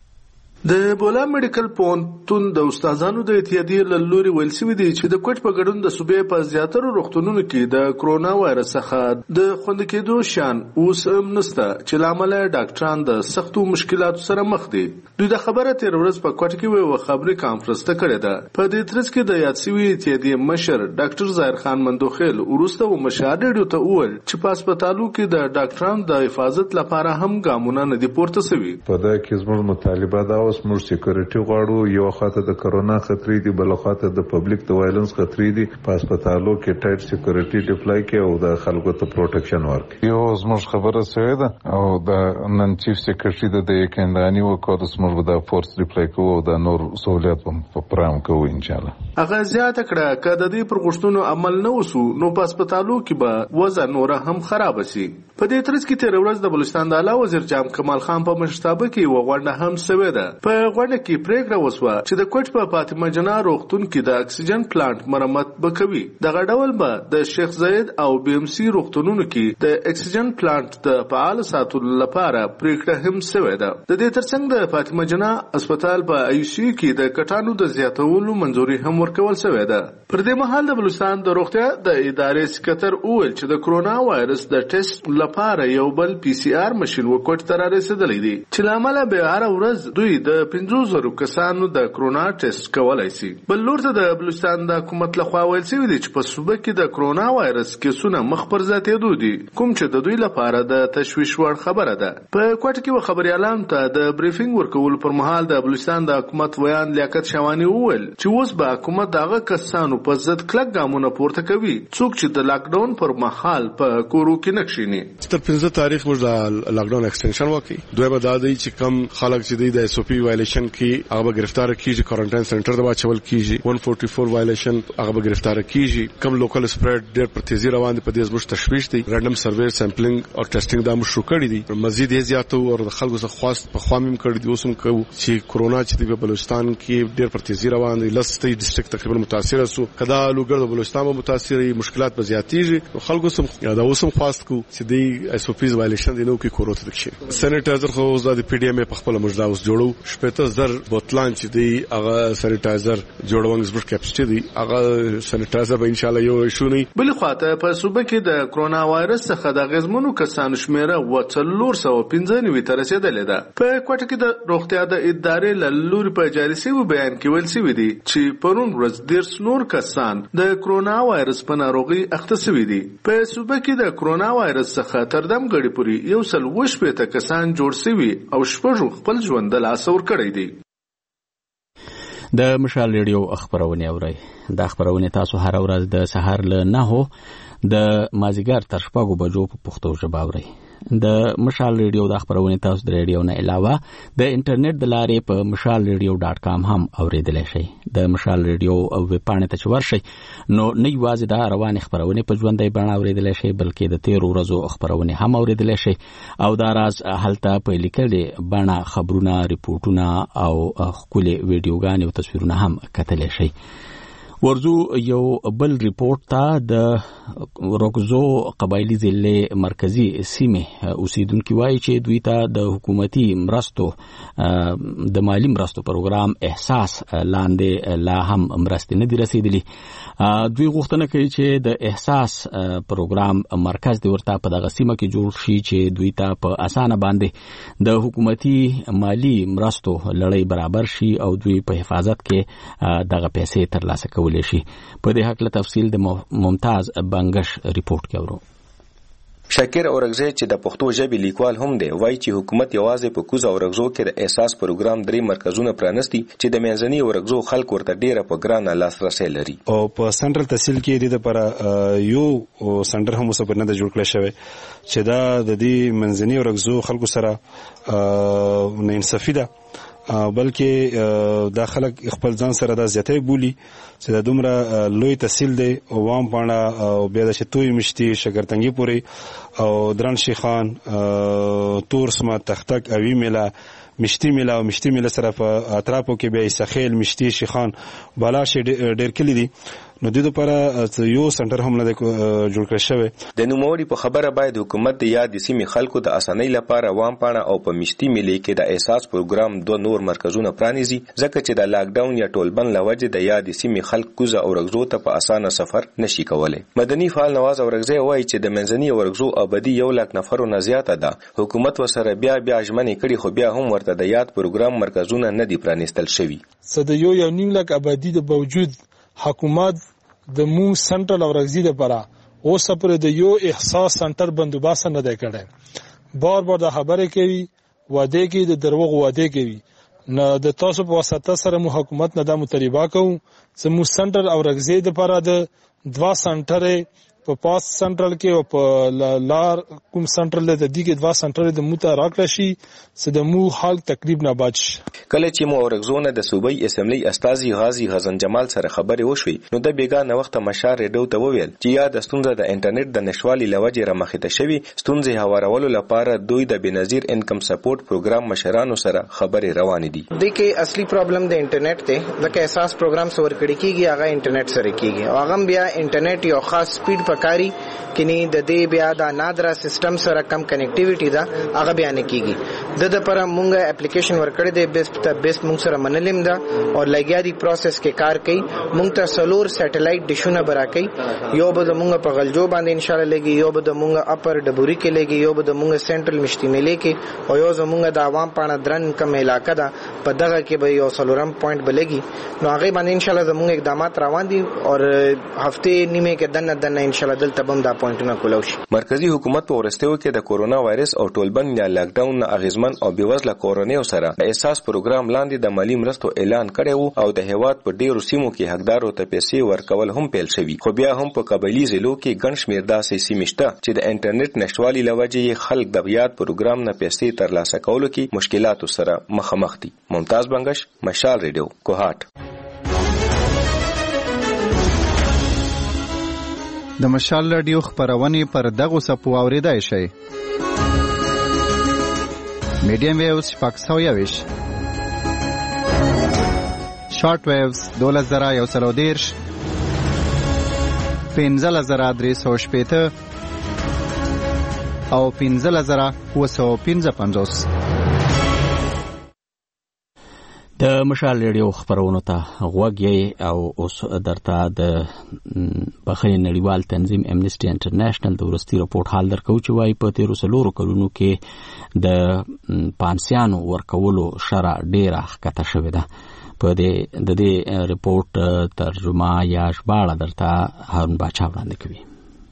د بولا میډیکل پونتون د استادانو د اتحادیې له لوري ویل شوي دي چې د کوټ په ګډون د صوبې په زیاترو روغتونونو کې د کرونا وایرس څخه د خوند کېدو شان اوس هم نشته چې لامل ډاکټران د سختو مشکلاتو سره مخ دي. دوی د خبره تیر ورځ په کوټ کې یو خبري کانفرنس ته کړې ده. په دې ترڅ کې د یاد شوي اتحادیې مشر ډاکټر ظاهر خان مندوخیل ورسته و مشاهده ته وویل چې په هسپتالو کې د ډاکټرانو د حفاظت لپاره هم ګامونه نه دي پورته شوي. په دا کې زموږ مطالبه دا موږ سکیورټي غواړو، یو خاطر د کرونا خطرې دي، بل خاطر د پبلک د وایلنس خطرې دي. په هسپتالو کې ټایټ سکیورټي ډیپلای کې او د خلکو ته پروټیکشن ورکړي. یو زموږ خبره سوې ده او د نن چیف سکیورټي د کندهاني وکړو زموږ د فورس ډیپلای کوو او د نور سہولیت په پرام کوو ان شاء الله. هغه زیاته کړه چې د دې پر غوښتنو عمل نه وسو نو په هسپتالو کې به وضع نور هم خراب شي. په دې ترڅ کې تیر ورځ د بلوچستان د اعلی وزیر جام کمال خان په مشرتابه کې و غونډه هم شوې ده. په غونډه کې پریکړه وسوه چې د کوټ په فاطمه جنا روغتون کې د اکسیجن پلانټ مرمت وکوي. دغه ډول به د شیخ زاید او بی ام سی روغتونونو کې د اکسیجن پلانټ د فعال ساتلو لپاره پریکړه هم شوې ده. د دې ترڅنګ د فاطمه جنا هسپتال په آی سی یو کې د کټانو د زیاتولو منځوري هم ورکول شوې ده. پر دې مهال د بلوچستان د روغتیا د ادارې سکرټر وویل چې د کرونا وایرس د ټیسټ لپاره یو بل پی سی آر ماشين وکټ تر رسیدلې دي چې لامل به هر ورځ دوی د پنځوس زره کسانو د کرونا ټیسټ کولای شي. بل لور ته د بلوچستان د حکومت لخوا ویل شوی دی چې په صوبه کې د کرونا وایرس کیسونه مخ پر زیاتېدو دي، کوم چې د دوی لپاره د تشویش وړ خبره ده. په کوټه کې و خبريالان ته د بریفینګ ورکول پر مهال د بلوچستان د حکومت ویان لیاقت شوانی وویل چې اوس به حکومت دغه کسانو په ضد کلک ګامونه پورته کوي څوک چې د لاک ډاون پر مهال په کورو کې نکښینی. تر پنځه تاریخ موږ د لاک ډاون ایکستنشن وکړي. دوی به دا دی چې کم خلک چې د اس او پی پی وایلیشن کې هغه گرفتار کیږي، کوارنټاین سنټر ته واچول کیږي. one forty-four وایلیشن هغه گرفتار کیږي. کم لوکل سپریډ ډېر په تیزی روان دي، په دې زموږ تشویش دي. رانډم سروې سامپلینګ او ټیسټینګ دا مشروع کړی دي. مزید یې زیاتو او د خلکو څخه خواست په خوامیم کړی دي. اوسم کو چې کورونا چې د بلوچستان کې ډېر پر تیزی روان دي. لسته ډیسټریکټ تقریبا متاثر سو، کدا لوګر د بلوچستان په متاثر مشکلات به زیاتېږي. خلکو سم دا اوسم خواست کو چې د ایس او پیز وایلیشن دی نو کې کوروت دي. سینیټایزر خو اوس د پی ډی ام په خپل مجدا اوس جوړو شپږ زر بوتلان چې دی هغه سینیټایزر جوړونګ زبر کیپاسټي دی هغه سینیټایزر به ان شاء الله یو شو نه. بل خواته په صوبه کې د کرونا وایرس څخه د غزمنو کسانو شمیره وڅلور سو پنځه نوي تر رسیدلې ده. په کوټه کې د روغتیا د ادارې لوري په جاري شوی بیان کې ویل شوی دی چې پرون ورځ ډیر نور کسان د کرونا وایرس په ناروغي اخته شوی دي. په صوبه کې د کرونا وایرس څخه تر دم غړي پوری یو سل وشپېته کسان جوړ شوی او شپږ خپل ژوند له لاسه ورکړی دي. د مشال ریډیو خبرونه اورئ. د خبرونه تاسو هر ورځ د سحر له نهو د مازیګر تر شپږو بجو په پښتو ژبه اورئ. د مشال ریډیو د خبرونه تاسو د ریډیو نه علاوه د انټرنیټ د لارې په مشال ریډیو ډاټ کام هم اوریدلای شئ. د مشال ریډیو ویب پاڼې ته ورشئ نو نه یوازې د روان خبرونه په ژوندۍ بڼه اوریدلای شئ بلکې د تیر ورځو خبرونه هم اوریدلای شئ او دا راز هلته په لیکلې بڼه خبرونه، ریپورتونه او خولي ویډیوګانې او تصویرونه هم کتلای شئ. ورزو یو بل ریپورت ته د روکزو قبایلی ضلع مرکزی سیمه اوسیدونکو وایي چې دوی ته د حکومتي مرستو د مالی مرستو پروګرام احساس لاندې لا هم مرستې نه دي رسیدلي. دوی غوښتنه کوي چې د احساس پروګرام مرکز د ورته په دغه سیمه کې جوړ شي چې دوی ته په اسانه باندې د حکومتي مالی مرستو لړۍ برابر شي او دوی په حفاظت کې دغه پیسې ترلاسه کوي شي. په دې حق له تفصیل د ممتاز بنگش ریپورت کې ورو. شاکر اورغزی چې د پښتو ژبې لیکوال هم دی وایي چې حکومت یوازې په کوزه اورغزو کې د احساس پروګرام درې مرکزونه پرانستی چې د منځني اورغزو خلکو ورته ډیره په ګرانه لاسرسي لري. او په سنټرل تحصیل کې د لپاره یو سنټر هم اوسه نه جوړ کړی شوی چې دا د دې منځني اورغزو خلکو سره نه انصافي ده بلکې دا خلک خپل ځان سره د زیاتې بولی چې د دومره لوی تحصیل دی او وام پاڼه او بیا د شتوي مشتي شګرتنګي پوري او درن شیخان تور سما تختک اوی میلا مشتي میلا او مشتي میلا سره په اطرافو کې بیا سخیل مشتي شیخان بالا شي ډېر کلی دي. نو د دې لپاره یو سنټر هم نه جوړ کړی شوی. د نوموړي په خبره باید حکومت د یاد سیمې خلکو د اسانۍ لپاره وام پاڼه او په مشتي میلې کې د احساس پروګرام دوه نور مرکزونه پرانیزي ځکه چې د لاک ډاون یا ټولبند لوجه د یاد سیمې خلک کوزه او رغزو ته په اسانه سفر نشي کولای. مدني فعال نواز اورغزی وایي چې د منځني اورغزو آبادی یو لک نفرو نه زیاته ده. حکومت وسره بیا بیا ژمنې کړي خو بیا هم ورته د یاد پروګرام مرکزونه نه دي پرانیستل شوي. څه د یو یو نیم لک آبادی د باوجود حکومت د مو سنټرل اورغزی لپاره اوس پر د یو احساس سنټر بندوبست نه دی کړی. بار بار د خبرې کوي، وعده کوي، د دروغ وعده کوي. نه د تاسو په واسطه سره مو حکومت نه د مطالبه کوو چې مو سنټرل اورغزی لپاره د دوا سنټر په پاس سنټرل کې او په لار کوم سنټرل د دې کې دوا سنټر د مو ته راکړی شي چې د مو حال تقریبا نه بچ. کله چې مو اورغزونه د صوبې اسمبلی استازي غازی غزن جمال سره خبرې وشوي نو د بیګانه وخت مشار ریډیو ته وویل چې یا د ستونزه د انټرنیټ د نشوالي لوجې رامخته شوی ستونزې هوارولو لپاره دوی د بنظیر انکم سپورټ پروګرام مشرانو سره خبرې روان دي. د کې اصلي پرابلم د انټرنیټ ته لکه احساس پروګرام سره کړي کیږي هغه انټرنیټ سره کیږي او هغه بیا انټرنیټ یو خاص سپیډ پکاري کینی د دې بیا د نادره سیستم سره کم کنیکټیویټي دا هغه بیان کیږي. د د پر مونږه اپلیکیشن ورکړی دی بیسټ ته بیسټ مونږ سره منلیم دا او لګیا دی پروسس کې کار کوي. مونږ ته سلور سټلایټ ډیشونه برا کوي. یو به د مونږ په غلجو باندې ان شاء الله لګي، یو به د مونږ اپر ډبوري کې لګي، یو به د مونږ سنټرل مشتي ملي کې او یو زمونږ د عوام پاڼه درن کم علاقه ده په دغه کې به یو سلورم پوینټ بلګي. نو هغه باندې ان شاء الله زمونږ اقدامات روان دي او هفته نیمه کې دنه دنه ان شاء الله دلته بم دا پوینټونه کولو شي. مرکزی حکومت په ورستیو کې د کورونا وایرس او ټولبند یا لاک ډاون اغیزمن او بیوزله کورنیو سره د احساس پروګرام لاندې د مالی مرستو اعلان کړی وو او د هیواد په ډیرو سیمو کې حقدارو ته پیسې ورکول هم پیل شوي، خو بیا هم په قبایلي ضلعو کې ګڼ شمېر داسې سیمې شته چې د انټرنیټ نشتوالي له وجې خلک د یاد پروګرام نه پیسې ترلاسه کولو کې مشکلاتو سره مخامخ دي. ممتاز بنگش، مشال ریډیو، کوهاټ. د مشال رادیو خبرونه پر دغه سپو اوریدای شي. میډیم ویوز شپږ سوه یویش، شارټ ویوز دولس زره یو سل او دېرش، پنځلس زره درې سوه شپېته او پنځلس زره اووه سوه پنځه پنځوس. د مشال ریډیو خبرونو ته غوږ یې او اوس درته د بخښنې نړیوال تنظیم امنیسټي انټرنیشنل د وروستي رپورټ حال درکو چې وایي په تېرو څلورو کلونو کې د پانسیانو ورکولو شرح ډېره ښکته شوې ده. په دې د دې رپورټ ترجمه یا ژباړه درته هارون باچا وړاندې کوي.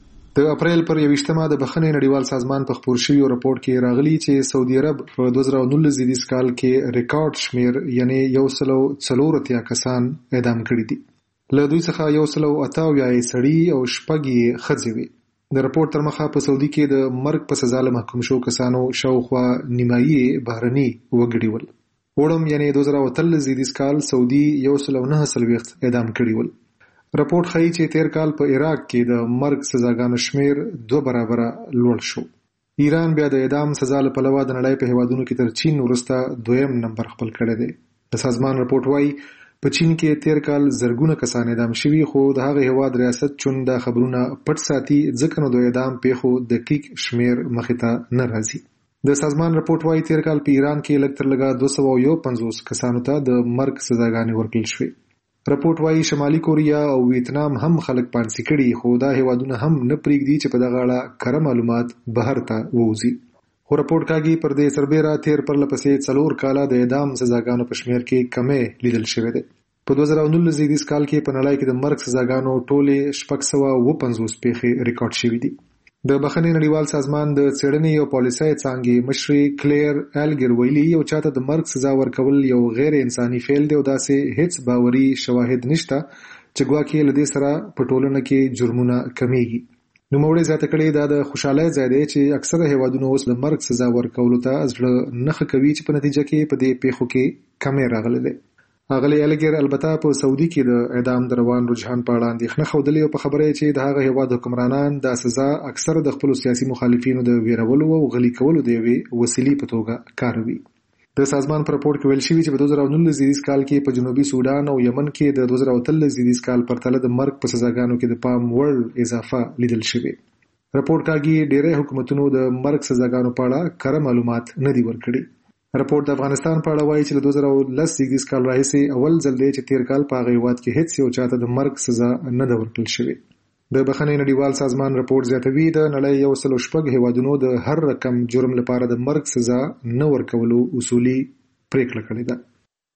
د اپریل پر یویشتمه د بخښنې نړیوال سازمان په خپور شوي رپورټ کې راغلي چې سعودي عرب په دوه زره نولس زیږدیز کال کې ریکارډ شمیر یعنی یو سل او څلور اتیا کسان اعدام کړي دي. له دوی څخه یو سل او اته اویا یې سړي او شپږ یې ښځې وې. د رپورټ تر مخه په سعودي کې د مرګ په سزا له محکوم شو کسانو شاوخوا نیمایي بهرني وګړي ول. وړم یعنی دوه زره اتلس زیږدیز کال سعودي یو سل او نهه څلوېښت اعدام کړي ول. رپورټ ښیي چې تیر کال په عراق کې د مرګ سزاګانو شمیر دوه برابره لوړ شو. ایران بیا د اعدام سزا له پلوه د نړۍ په هیوادونو کې تر چین وروسته دویم نمبر خپل کړی دی. د سازمان رپورټ وایي په چین کې تیر کال زرګونه کسان اعدام شوي، خو د هغه هیواد ریاست چون دا خبرونه پټ ساتي ځکه نو د اعدام پیښو دقیق شمیر مخې ته نه راځي. د سازمان رپورټ وایي تیر کال په ایران کې لږ تر لږه دوه سوه یو پنځوس کسانو ته د مرګ سزاګانې ورکړل شوې. رپورټ وایي شمالي کوریا او ویتنام هم خلک پانسي کړي، خو دا هیوادونه هم نه پرېږدي چې په دغه اړه کره معلومات بهر ته ووځي. خو رپورټ کاږي پر دې سربیره تیر پرله پسې څلور کاله د اعدام سزاګانو په شمیر کې کمې لیدل شوې ده. په دوه زره نولس زیږدیز کال کې په نړۍ کې د مرګ سزاګانو ټولې شپږ سوه اووه پنځوس پیښې ریکارډ شوې دي. د بخښنې نړیوال سازمان د څېړنې او پالیسۍ څانګې مشري کلیر الګر ویلي یو چاته د مرګ سزا ورکول یو غیر انساني فعل دی او داسې هیڅ باوري شواهد نشته چې ګواکې له دې سره په ټولنه کې جرمونه کمیږي. نوموړی زیاته کړې دا د خوشحالۍ ځای دی چې اکثره هیوادونه اوس د مرګ سزا ورکولو ته زړه نه ښه کوي چې په نتیجه کې په دې پیښو کې کمې راغلی دی. اغلی الګر البته په سعودي کې د اعدام د روان رجحان په اړه اندېښنه ښودلې او په خبره یې چې د هغه هیواد حکمرانان دا سزا اکثر د خپلو سیاسي مخالفینو د ویرولو او غلي کولو د یوې وسیلې په توګه کاروي. د سازمان په راپور کې ویل شوي چې په دوه زره نولس زیږدیز کال کې په جنوبي سودان او یمن کې د دوه زره اتلس زیږدیز کال پرتله د مرګ په سزاګانو کې د پام وړ اضافه لیدل شوې. راپور کاږي ډېری حکومتونو د مرګ سزاګانو په اړه کره معلومات نه دي ورکړي. راپور د افغانستان په اړه وایي چې د دوه زره لس زیږدیز کال راهیسې اول ځل دی چې تیر کال په هغه هیواد کې هیڅ یو چاته د مرګ سزا نه ده ورکړل شوې. د بخښنې نړیوال سازمان راپور زیاتوي د نړۍ یو سل او شپږ هیوادونو د هر رقم جرم لپاره د مرګ سزا نه ورکولو اصولي پریکړه کړې ده.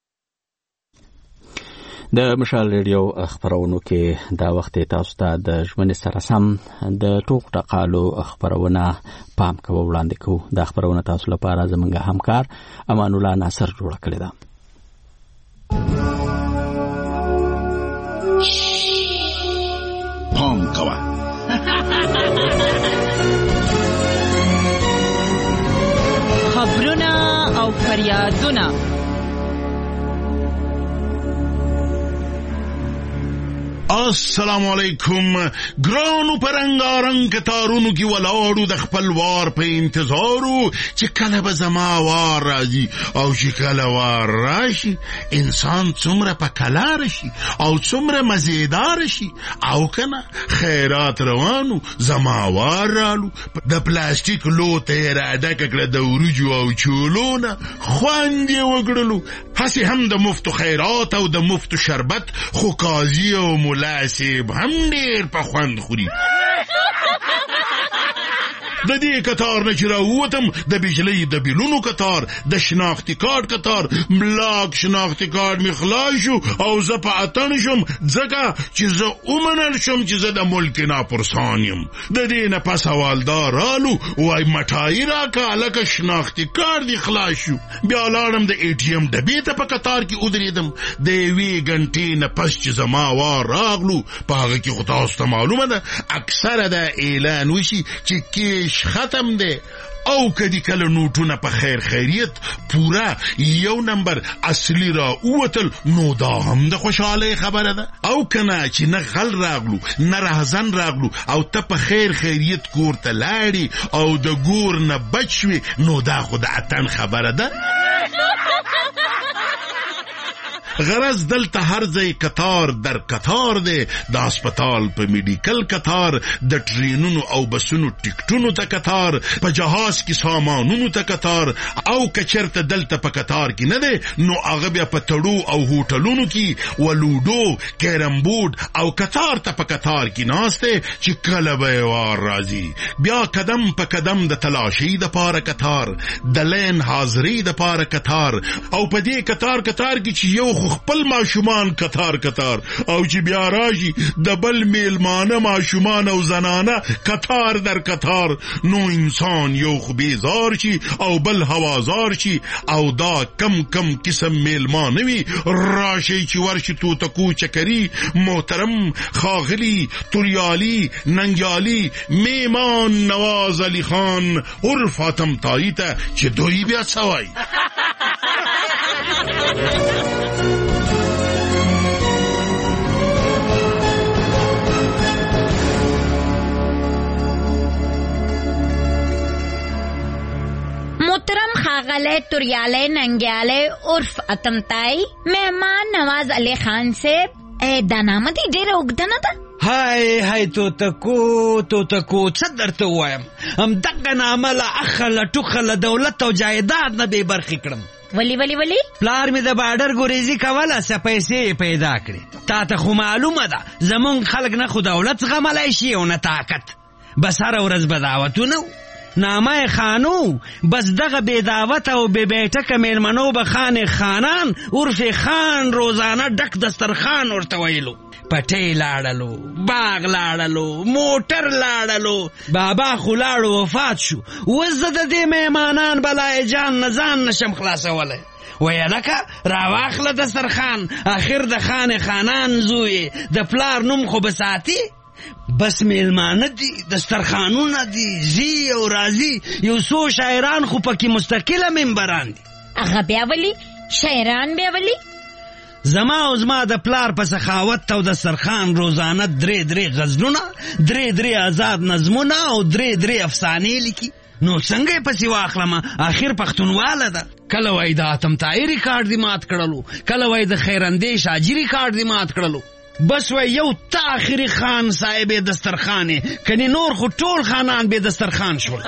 د مشال ریډیو خبرونو کې دا وخت تاسو ته د ژوند سره سم د ټوک ټقالو خبرونه پام کوو وړاندې کوو. دا خبرونه تاسو لپاره زموږ همکار امان الله ناصر جوړ کړی ده. پام کوه خبرونه او فریادونه السلام علیکم. ګرانو پرنګارنګ کتارونو کې ولاړو د خپل وار په انتظارو چې کله به زما وار راځي او چې کله وار راشي انسان څومره په کلار شي او څومره مزیدار شي او کنه خیرات روانو زما وار رالو د پلاستیک لوټه را ډکه کړه د ورجو او چولونه خوند یې وګړلو هسې هم د مفت خیرات او د مفت شربت خو قاضي او ملاسب هم ډیر په خوند خوري. د دې کتار نه چې راووتم د بجلی د بیلونو کتار، د شناختی کارت کتار، بلاک شناختی کارت می خلاص شو او زه په اتن شم ځکه چې زه ومنل شم چې زه د ملک ناپرسان یم. د دې نه پس حوالدار رالو وای مټایي راکه هلکه شناختی کارت دې خلاص شو. بیا لاړم د ای ټي ایم ډبې ته په کتار کې ودرېدم. د یوې غنټې نه پس چې زما وار راغلو په هغه کې خو تاسو ته معلومه ده اکثره د اعلان وشي چې کیش ختم دی او کدی کله نوټونه په خیر خیریت پورا یو نمبر اصلي را اوتل نو دا هم د خوشاله خبره ده. او کنه چې نه غل راغلو نه راهزن راغلو او ته په خیر خیریت کور ته لاړې او د ګور نه بچوي نو دا خو د اتن خبره ده. غرض دلته هر ځای کتار در کتار دی، د هسپتال په میډیکل کتار، د ټرینونو او بسونو ټیکټونو ته کتار، په جهاز کې سامانونو ته کتار، او کچرته دلته په کتار کې نه دی نو هغه بیا په تړو او هوټلونو کې ولوډو کیرم بورډ او کتار ته په کتار کې ناسته چې کله به وار راځي. بیا قدم په قدم د تلاشي د پاره کتار، د لین حاضری د پاره کتار، او په دې کتار کتار کې چې یو خپل ماشومان کتار کتار او چې بیا راشي د بل میلمانه ماشومان او زنانه کتار در کتار، نو انسان یو خو بیزار شي او بل هوازار شي. او دا کم کم قسم میلمانه وي راشي چې ورشي توتکو چکری محترم خاغلی توریالی ننگیالی میمان نواز علی خان عرف آتم تایی ته چې دوی بیا سوای. محترم خاغله توریاله ننگیاله عرف اتمتائی مهمان نواز علی خان سے دا نامه دی ډیره اوږده نه ده. هاي هاي توتکو توتکو څه درته وایم، همدغه نامه له اخله ټوخله دولت او جایداد نه بې برخې کړم. ولی ولی ولی پلار می د بارډر ګوریزي کوله څه پیسې پیدا کړې. تا ته خو معلومه ده زمونږ خلک نه خو دولت زغملی شي او نه طاقت. بس هره ورځ به دعوتونه نامه خانو، بس دغه بے دعوت او بے بیٹک میلمنو به خان خانان عرف خان روزانه ډک دسترخان ورته ویلو. پټی لاړلو، باغ لاړلو، موټر لاړلو، بابا خو لاړو وفات شو. اوس زه د دې مهمانان بلای جان نه ځان نشم خلاصولی. ویه لکه راواخله دسترخان، آخر د خان خانان زوی د پلار نوم خو به ساتي. بس میلمانه دی، دسترخانونه دی، زی او رازی، یو څو شاعران خو پکې مستقله منبران دي. هغه بیا ولی شاعران بیا ولی زما او زما د پلار په سخاوت او دسترخان روزانه درې درې غزلونه، درې درې آزاد نظمونه او درې درې افسانې لیکي. نو څنګه یې پسې واخلمه؟ آخر پښتونواله ده. کله وایي د اتمتایي ریکارډ دې مات کړلو، کله وایي د خیرندې شاجي ریکارډ دې مات کړلو. بس وای یو تا آخری خان صاحب دسترخانه کني نور خو ټول خانان به دسترخان شول.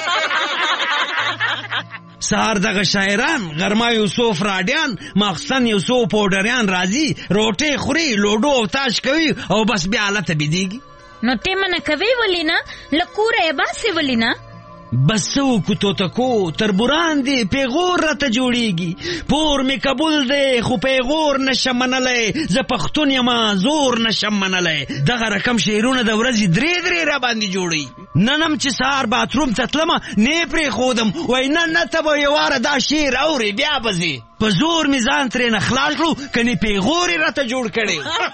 سهار دغه شاعران، غرما یوسف راډیان، مخصن یوسف پودریان راځي، روټي خوري، لوډو او تاش کوي او بس بیا حالت بيديږي. نو ته من کوي ولینا لکوره باسي ولینا بس سو کو توتکو تربوران دی پیغور را ته جوړیږي. پور می قبول دی خو پیغور نشم منلی، زه پښتون یم زور نشم منلی. دغه رقم شعرونه د ورځې درې درې را باندې جوړي. ننم چې سهار باتروم ته تلمه نه پرې خودم وای نه نه ته به یو واره دا شعر اورې بیا به ځې. په زور می ځان ترې نه خلاص کړو کنې پیغور یې راته جوړ کړی.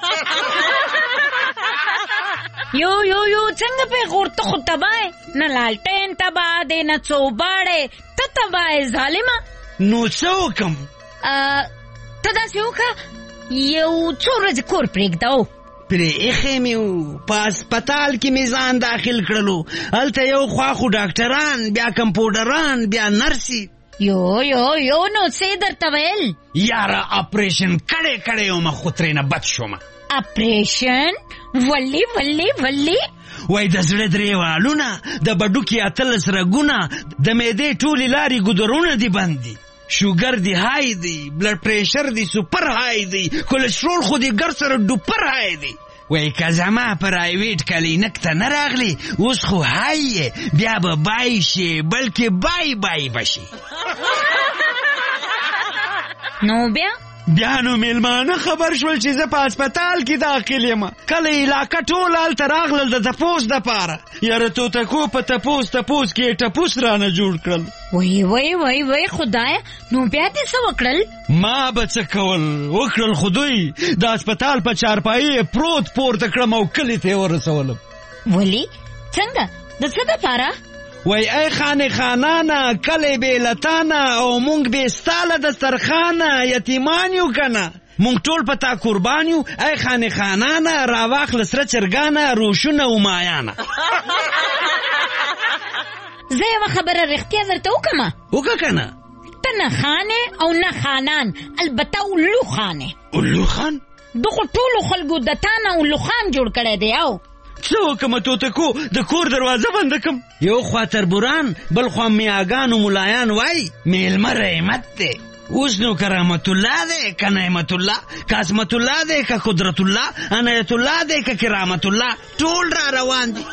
یو یو یو څنګه پیغور ته خو تبای نه لالټین تبا دی نه چوباړې ته تبای ظالمه. نو څه وکم؟ ته داسې وکړه یو څو ورځې کور پرېږده پرې ایښی مې و. په هسپتال کې مې ځان داخل کړلو. هلته یو خوا خو ډاکټران، بیا کمپوډران، بیا نرسي. یو یو یو نو څه درته ویل؟ یاره اپریشن کړی کړی ومه خو ترېنه بد شومه. اپریشن؟ ولی ولی ولی وای د زړه درې والونه، د بډوکي اتلس رګونه، د معدې ټولې لارې ګودرونه دي بند دي، شوګر دی های دی، بلډ پریشر دی سپر های دی، کولېسټرول خو دی ګر سره ډوپر های دی. وای که زما پرایویټ کلینک ته نه راغلی اوس خو هایې بیا به بای شي بلکې بای بای بشي. نو بیا بیا نو میلمانه خبر شول چې زه په هسپتال کې داخل یم. کله علاقه ټول هلته راغلل د تپوس دپاره. یاره توتکو په تپوس تپوس کې یې ټپوس رانه جوړ کړل. وای وای وای وای خدایه نو بیا دې څه وکړل؟ ما به څه کول وکړل خو دوی د هسپتال په چارپایي پروت پورته کړم او کلي ته یې ورسولم. ولې څنګه د څه دپاره؟ وای ای خانه خانانه کلی بې لتانه او مونږ بې ستاله دسترخانه یتیمان یو کنه مونږ ټول په تا قربان یو ای خانه خانانه راواخله سره چرګانه روشونه او مایانه. زه یوه خبره رښتیا درته وکړمه وکړه کنه ته نه خانې او نه خانان البته الو خانې. الو خان؟ دغو ټولو خلکو د تا نه الو خان جوړ کړی دی. او څه وکړمه توتکو د کور دروازه بنده کړم. یو خوا تربوران بل خوا میاګان و ملایان وای میلمه رحمت دی. اوس نو که رحمت الله دی که نعمت الله که عصمت الله دی که قدرت الله عنایت الله دی که کرامت الله ټول را روان دي.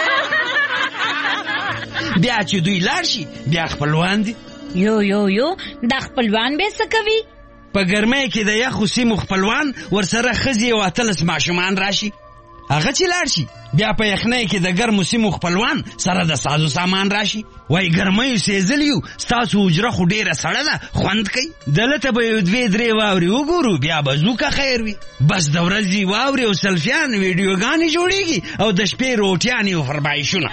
بیا چې دوی لاړ شي بیا خپلوان دي. یو یو یو دا خپلوان به څه کوي؟ په ګرمۍ کې د یخو سیمو خپلوان ورسره ښځې او اتلس ماشومان راشي. هغه چې لاړ شي بیا په یخنۍ کې د ګرمو سیمو خپلوان سره د سازو سامان راشي. وای ګرمیو سیزلیو ستاسو حجره خو ډېره سړه ده خوند کوي. دلته به یو دوې درې واورې وګورو بیا به ځو که خیر وي. بس د ورځې واورې او سلفیان ویډیوګانې جوړېږي او د شپې روټیانې او فرمایشونه.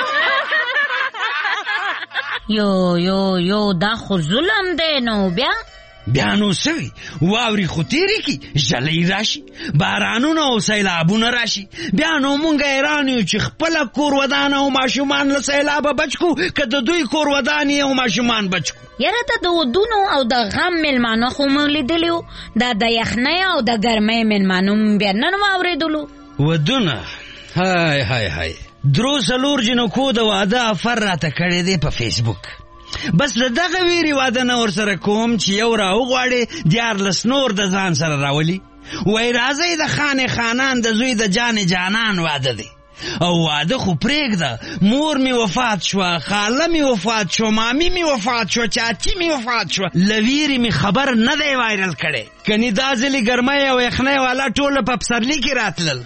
یو یو یو دا خو ظلم دی. نو بیا بیا نو سوي واوري خو تیرې کی ژلۍ راشي بارانونه او سیلابونه راشي. بیا نو مونږ حیران یو چې خپله کور ودانه او ماشومان له سیلابه بچ کړو که د دوی کور ودانې او ماشومان بچ کړو. یاره ته د ودونو او د غم میلمانه خو مو لیدلي وو دا د یخنۍ او د ګرمۍ میلمانو م بیا نن واورېدلو. ودونه های های های درو څلور جنکو د واده افر راته کړی دی په فیسبوک. بس له دغه ویرې واده نه ورسره کوم چې یو راوغواړې دیارلس نور د ځان سره راولي. وای راځئ د خانې خانان د زوی د جانې جانان واده دی. او واده خو پرېږده مور مې وفات شوه خاله مې وفات شوه مامي مې وفات شوه چاچي مې وفات شوه. له ویرې مې خبر نه دی وایرل کړی کنې دا ځلې ګرمۍ او یخنۍ والا ټوله په پسرلي کې راتلل.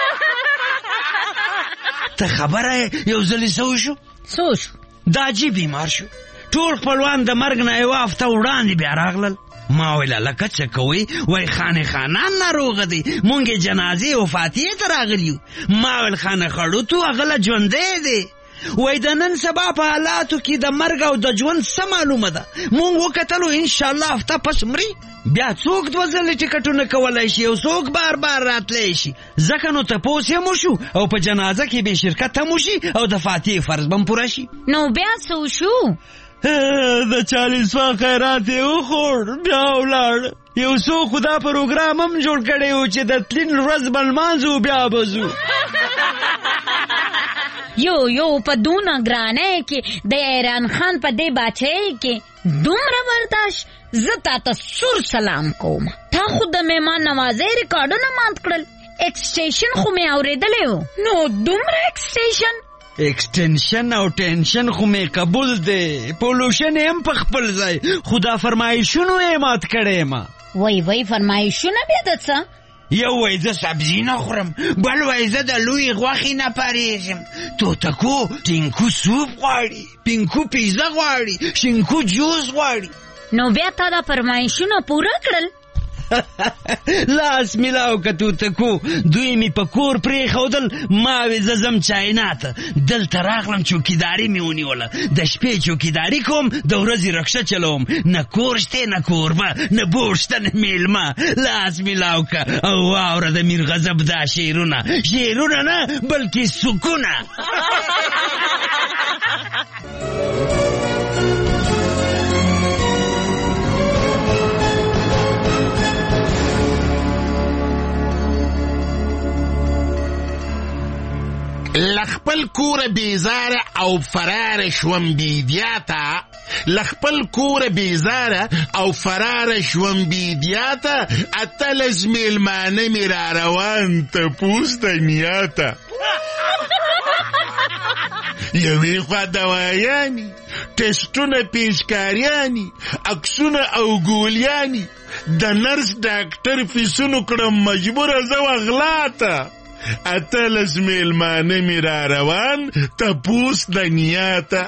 ته خبره یو ځلې څه وشو؟ څه وشو؟ دا جی بیمار شو. ټول خپلوان د مرګ نه یوه هفته وړاندې بیا راغلل. ما ویل هلکه څه کوئ؟ وایي خانې خانان ناروغه دی مونږ یې جنازې او فاتحې ته راغلي یو. ما ویل خانه خړوتو هغه له ژوندی دی. وایي د نن سبا په حالاتو کې د مرګ او د ژوند څه معلومه ده. مونږ وکتلو انشاءالله هفته پس مري. بیا څوک دوه ځلې ټکټونه کولی شي او څوک بار بار راتلی شي. ځکه نو تپوس یې وشو او په جنازه کې بې شرکت هم وشي او د فاتحې فرض به هم پوره شي. نو بیا څه وشو؟ د چالیسوا خیرات یې وخوړ بیا ولاړ. یو څوک خو دا پروګرام هم جوړ کړی و چې د تلین ورځ به لمانځو بیا به ځو. یو یو په دونه ګرانۍ کې د ایران خان په دې باچۍ کې دومره برداشت. زه تا ته سور سلام کوم. تا خو د مهمان نوازۍ ریکارډونه مات کړل. ایکسټیشن خو مې اورېدلی و. نو دومره ایکسټیشن ایکسټنشن او ټینشن خو مې قبول دی. پولوشن هم په خپل ځای خو دا فرمایشونو یې مات کړی ما. وای وای فرمایشونه بیا د څه؟ یو وای زه سبزي نه خورم بل وای زه د لوی غوښې نه پرهېزم. توتکو ټینکو سوپ غواړي پینکو پیزه غواړي شینکو جوس غواړي. نو بیا تا دا فرمایشونه پوره کړل؟ لاس میلاو که توتکو دوی می په کور پرېښودل. ما وې زه ځم چاینا ته دلته راغلم چوکیداري مې ونیوله. د شپې چوکیداري کوم د ورځې رکشه چلوم. نه کور شته نه کوربه نه بوټ شته نه میلمه. لاس میلاو که او واوره د میر غضب دا شعرونه شعرونه نه بلکې سکونه. لخپل لخپل کور بیزاره او فرار شوم بیدیاتا لخپل کور بیزاره او فرار شوم بیدیاتا اتلس میلمانه می را روان تپوس دنیاتا یوی خوا دوایانی ټسټونه پیشکاریانی عکسونه او ګولیانی د نرس ډاکټر فیسونو کړم مجبوره زه وغلاته اتلس میلمانه می را روان تپوس دنیاته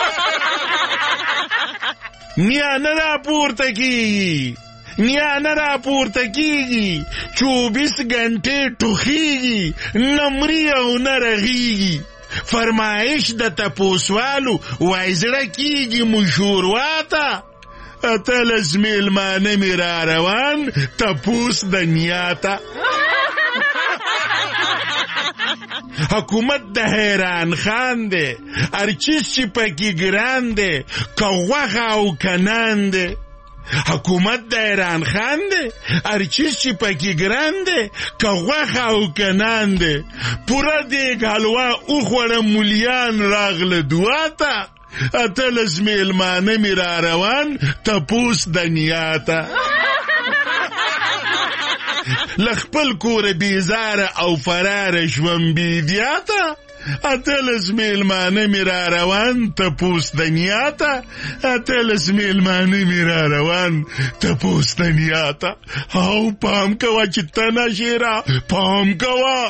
نیا نه را پورته کیږي نیا نه را پورته کیږي چوبیس ګنټې ټوخیږي نمري او نه رغیږي فرمایش د تپوسوالو وای زړه کیږي مشورواته اتلس میلمانه می را روان تپوس دنیاته حکومت د حیران خان دی هر چیز چې پکې ګران دی که غوښه او که نان دی حکومت د حیران خان دی هر چیز چې پکې ګران دی که غوښه او که نان دی پوره دیګ حلوا وخوړه مولیان راغله دعا ته اتلس میلمانه می را روان تپوس دنیاته لخپل کور بیزاره او فرار شوم بیدیاته اتلس میلمانه می را روان تپوس دنیاته اتلس میلمانه می را روان تپوس دنیاته او پام کوا چې تنا شیرا پام کوا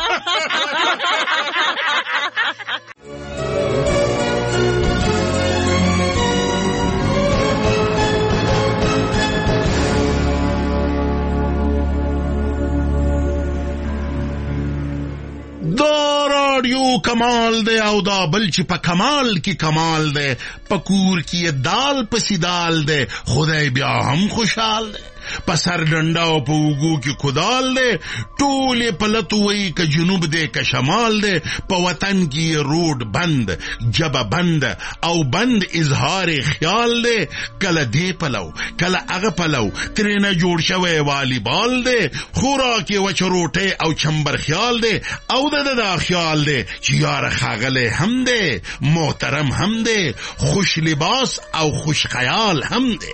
دا رادیو کمال ده او دا بل چې په کمال کی کمال ده پکور کی دال پسی دال ده خدای بیا هم خوشحال ده په سر ډنډا او په وګو کې کودال ده ټولې پلت وای ک جنوب ده ک شمال ده په وطن کې روډ بند جبه بند او بند اظهار خیال ده کله دی پلو کله هغه پلو ترنه جوړ شوی والیبال ده خوراک وچ روټه او چمبر خیال ده او د د خیال ده چې یار خاغله هم ده محترم هم ده خوش لباس او خوش خیال هم ده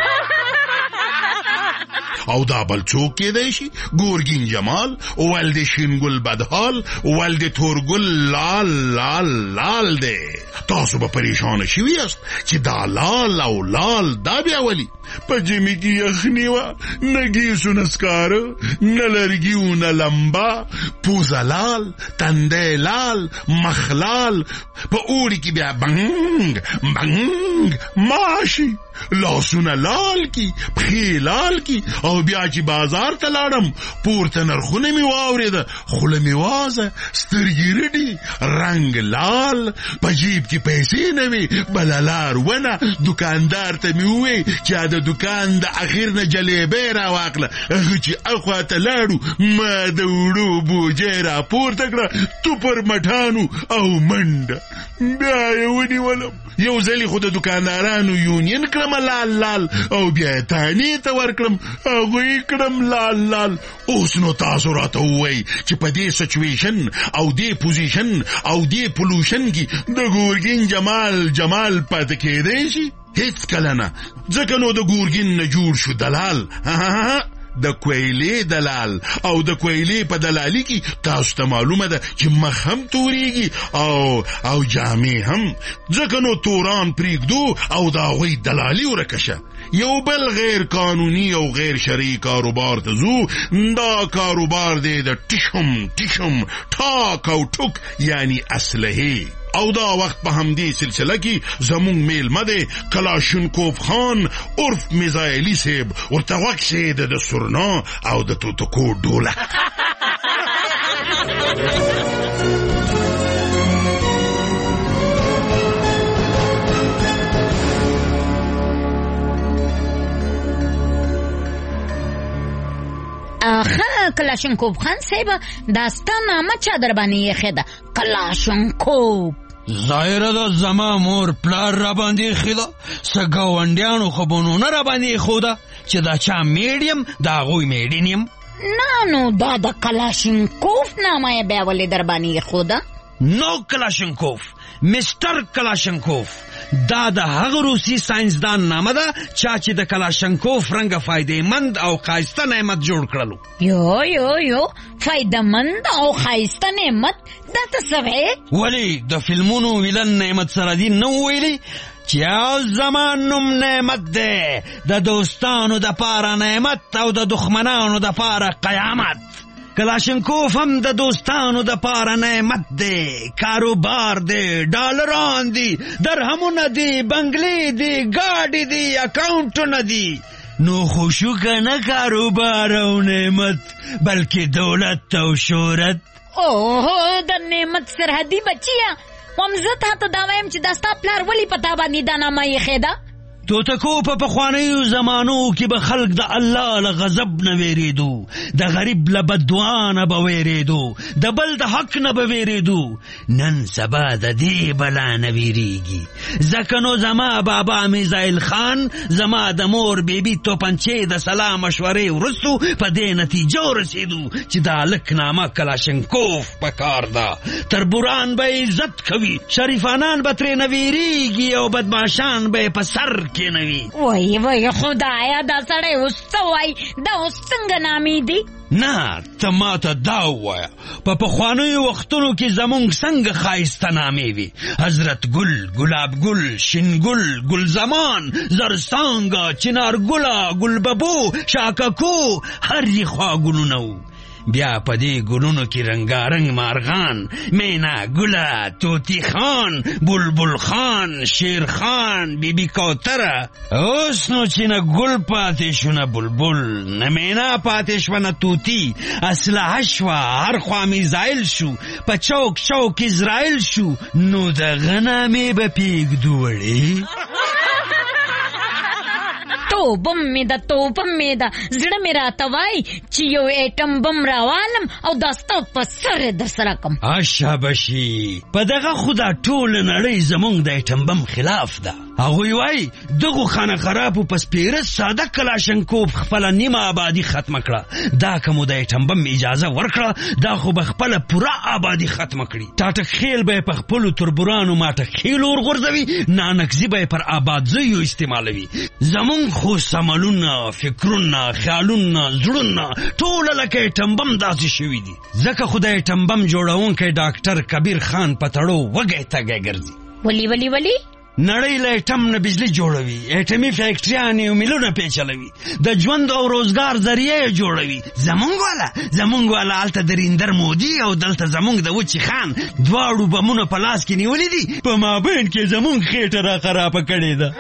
او دا بل څوک کېدای شي ګورګین جمال ولد شینګل بدحال ولد تورګل لال لال لال دی تاسو به پریشان شوي یاست چې دا لال او لال دا بیا ولی په جمی کې یخني وه نه ګیسونه سکاره نه لرګي و نه لمبا پوزه لال تندی لال مخ لال په اوړي کې بیا بنګ بنګ ماشي لاسونه لال کی پخې لال کی او بیا چې بازار ته لاړم پورته نرخونه مې واورېده خوله مې وازه سترګې رډې رنګ لال په جیب کې پیسې نه وې بله لار ونه دوکاندار ته مې ووې چې د دوکان د اخر نه جلیبۍ راواخله هغه چې اخوا ته لاړو ما د وړو بوجۍ راپورته کړه تو پر مټانو او منډه بیا یې ونیولم یو ځلې خو د دوکاندارانو یونین کړم لال لال او بیا یې تانې ته ورکړم هغوی کړم لال لال اوس نو تاسو راته ووایئ چې په دې سچویشن او دې پوزیشن او دې پولوشن کې د ګورګین جمال جمال پاتې کېدی شي هیڅ کله نه ځکه نو د ګورګین نه جوړ شو دلال د کویلې دلال او د کویلې په دلالي کې تاسو ته معلومه ده چې مخ هم تورېږي او او جامې هم ځکه نو توران پرېږدو او د هغوی دلالي ورکه شه یو بل غیر قانوني او غیر شرعي کاروبار ته ځو دا کاروبار دی د ټشم ټشم ټاک او ټوک یعنی اسلحې او دا وخت په همدې سلسله کې زمونږ میلمه دی کلاشینکوف خان عرف میزایلي صاحب ورته غوږ شي د سرنا او د توتکو ډوله آخه کلاشینکوف خان صاحب داستا نامه چا در باندې یې ده کلاشینکوف ظاهره ده زما مور پلار را باندې خیده څه ګاونډیانو خبرونه را باندې خوده چې دا چا میډیم دا هغوی میډین یم نه نو دا د کلاشینکوف نامه یې بیا ولې در باندې خوده نو کلاشنکوف، مستر کلاشنکوف. دا د هغه روسي ساينسدان نامه ده چا چې د کلاشنکوف رنګه فایدهمند او ښایسته نعمت جوړ کړلو. یو یو یو فایدهمند او ښایسته نعمت دا ته څه وایې؟ ولې د فلمونو ویلن نعمت سرحدي نه ویلي چې زمان نوم نعمت دی، د دوستانو د پاره نعمت او د دښمنانو د پاره قیامت. کلاشنکوف هم د دوستانو د پاره نعمت دی، کاروبار دی، ډالران دی، درهمونه دی، بنگلې دی، گاډي دی، اکاونټونه دی. نو خوشو کنه کاروبار او نعمت بلکې دولت او شهرت. اوه د نعمت سرحدي بچیا ومزه تا ته دا وایم چې دا ستا پلار ولې په تا باندې دا نامه ایښې ده؟ توتکو په پخوانیو زمانو کې به خلق د الله له غضب نه ویریدو، د غریب له بددعا نه به ویریدو، د بل د حق نه به ویریدو. نن سبا د دې بلا نه ویریږي، ځکه نو زما بابا میزایل خان زما د مور بیبي توپنچې د سلا مشورې وروستو په دې نتیجه ورسېدو چې دا هلک نامه کلاشنکوف په کار ده. تربوران به عزت کوي، شریفانان به ترې نه ویریږي او بدماشان به یې په سر وای وای خدایا دا سړی اوس څه وای؟ دا اوس څنګه نامې دي؟ نه ته ماته دا ووایه په پخوانیو وختونو کې زمونږ څنګه ښایسته نامې وي؟ حضرت ګل، ګلاب ګل، شین ګل، ګل زمان، زرسانګه، چنار ګله، ګل ببو، شاککو، هر یې خوا ګلونه وو. بیا په دې ګلونو کې رنګارنګ مارغان، مینا ګله، توتی خان، بلبل خان، شیر خان، بی بی کوتره. اوس نو چې نه ګل پاتې شو نه بلبل، نه مینا پاتې شوه نه توتی، اسلحه شوه، هر خوا میزایل شو، په چوک چوک اسرائیل شو. نو دغه نامې به پرېږدو وړې؟ توبه مې ده توبه مې ده، زړه مې راته وایي چې یو ایټم بم راوالم او دا ستا په سر یې در سره کړم. اشه بشي په دغه خو دا ټوله نړۍ زمونږ د ایټم بم خلاف ده. هغوی وایي دغو خانه خرابو په سپېره ساده کلاشنکوف خپله نیمه آبادي ختمه کړه. دا که مو د ایټم بم اجازه ورکړه دا خو به خپله پوره آبادي ختمه کړي. ټاټک خیل به یې په خپلو تربورانو ماټک خیل ورغورځوي، نانکزي به یې پر آبادزیو استعمالوي. زمونږ خو سملونه، فکرونه، خیالونه، زړونه ټوله لکه ایټم بم داسې شوي دي. ځکه خو د ایټم بم جوړونکی ډاکټر کبیر خان په تړو وږی تږی ګرځي. ولی ولی ولی نړۍ له ایټم نه بجلی جوړوي، ایټمي فیکټریانې او میلونه پیچلوي، د ژوند او روزګار ذریعه جوړوي. زمونږ والا زمونږ والا هلته دریندر مودي او دلته زمونږ د وچې خان دواړو بمونه په لاس کې نیولي دي، په مابین کې زمونږ خېټه را خرابه کړې ده.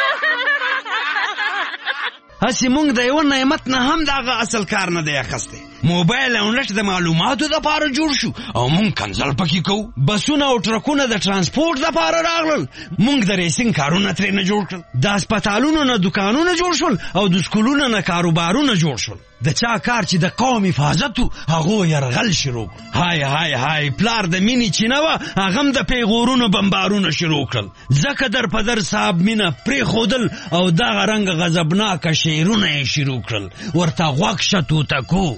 هسې مونږ د یوه نعمت نه هم د هغه اصل کار نه دی اخیستی. موبایل او نټ د معلوماتو دپاره جوړ شو او مونږ کنځل پکې کوو. بسونه او ټرکونه د ترانسپورټ دپاره راغلل، مونږ د ریسینګ کارونه ترې نه جوړ کړل. د هسپتالونو نه دوکانونه جوړ شول او د سکولونو نه کاروبارونه جوړ شول. د چا کار چې د قوم حفاظت و هغو یرغل شروع کړل. های های های پلار د مینې چینه وه، هغه هم د پیغورونو بمبارونه شروع کړل. ځکه در په در صاحب مینه پرېښودل او دغه رنګ غضبناکه شعرونه یې شروع کړل. ورته غوږ شه توتکو.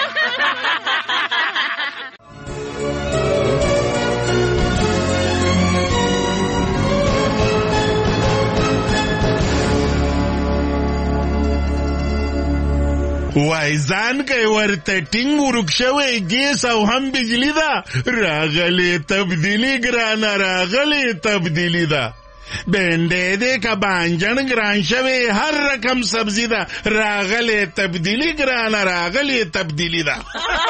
وای ځان کوي ورته ټینګ ورک شوی ګیس او هم بجلی ده، راغلی تبدیلی ګرانه راغلی تبدیلی ده. بنډې دې که بانجن ګران شوی، هر رقم سبزی ده، راغلی تبدیلی ګرانه راغلی تبدیلی ده.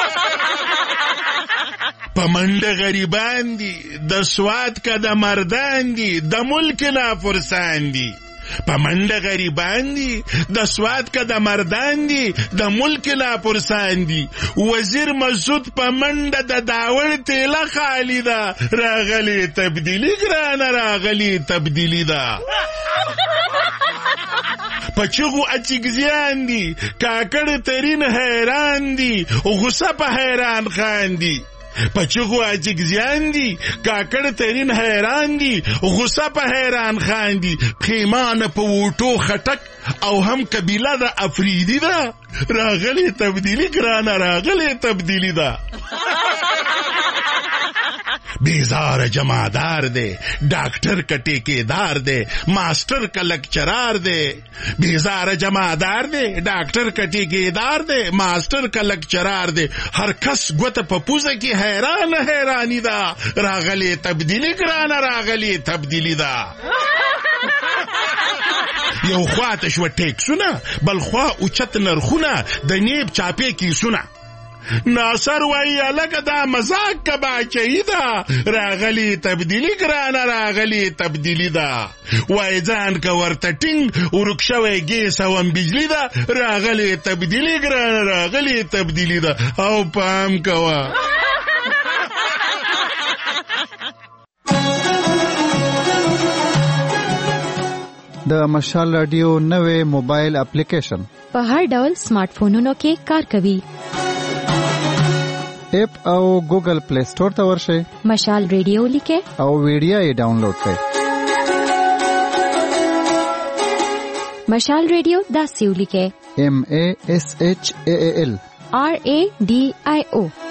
په منډه غریبان دي، د سواد که د مردان دي، د ملک نافرسان دي. په منډه غریبان دي، د سواد که د مردان دي، د ملک ناپرسان دي. وزیر مسعود په منډه د داور تیله خالی ده، راغلی تبدیلی ګرانه راغلی تبدیلی ده. په چغو اچګزیان دي، کاکړ ترین حیران دي، غصه په حیران خان دي. پچغو اجگزیان دی، کاکڑ ترین حیران دی، غصه په حیران خان دی. پخیمان په ووټو خټک او هم قبیله د افریدی ده، راغلی تبدیلی ګرانه راغلی تبدیلی ده. بیزار جمعدار دے، ڈاکٹر کا ٹیکیدار دے، ماسٹر کا لیکچرار دے. بیزار جمعدار دے، ڈاکٹر کا ٹیکیدار دے، ماسٹر کا لیکچرار دے. ہر کس گوت پپوزه کی حیران حیرانی دا، راغلی تبدیلی ګرانه راغلی تبدیلی دا. یو خواته شو ټیکسونه، بل خوا اوچت نرخونه، د نیب چاپې کیسونه. ناصر وایی لکه دا مزاق کبا چهیدا، راغلی تبدیلی ګرانه راغلی تبدیلی دا. وای ځان که ورته ټینګ ورک شوی ګیس او بجلی دا، راغلی تبدیلی ګرانه راغلی تبدیلی دا. او پام کوه. د مشال رادیو نوې موبایل اپلیکیشن په هر ډول سمارټ فونونو کې کار کوي. اپ او ګوګل پلی سٹور ته ورشئ، مشال رادیو لیکه او ویډیو یې ډاونلوډ کړئ. مشال رادیو دا سیو لیکه، M A S H A A L R A D I O.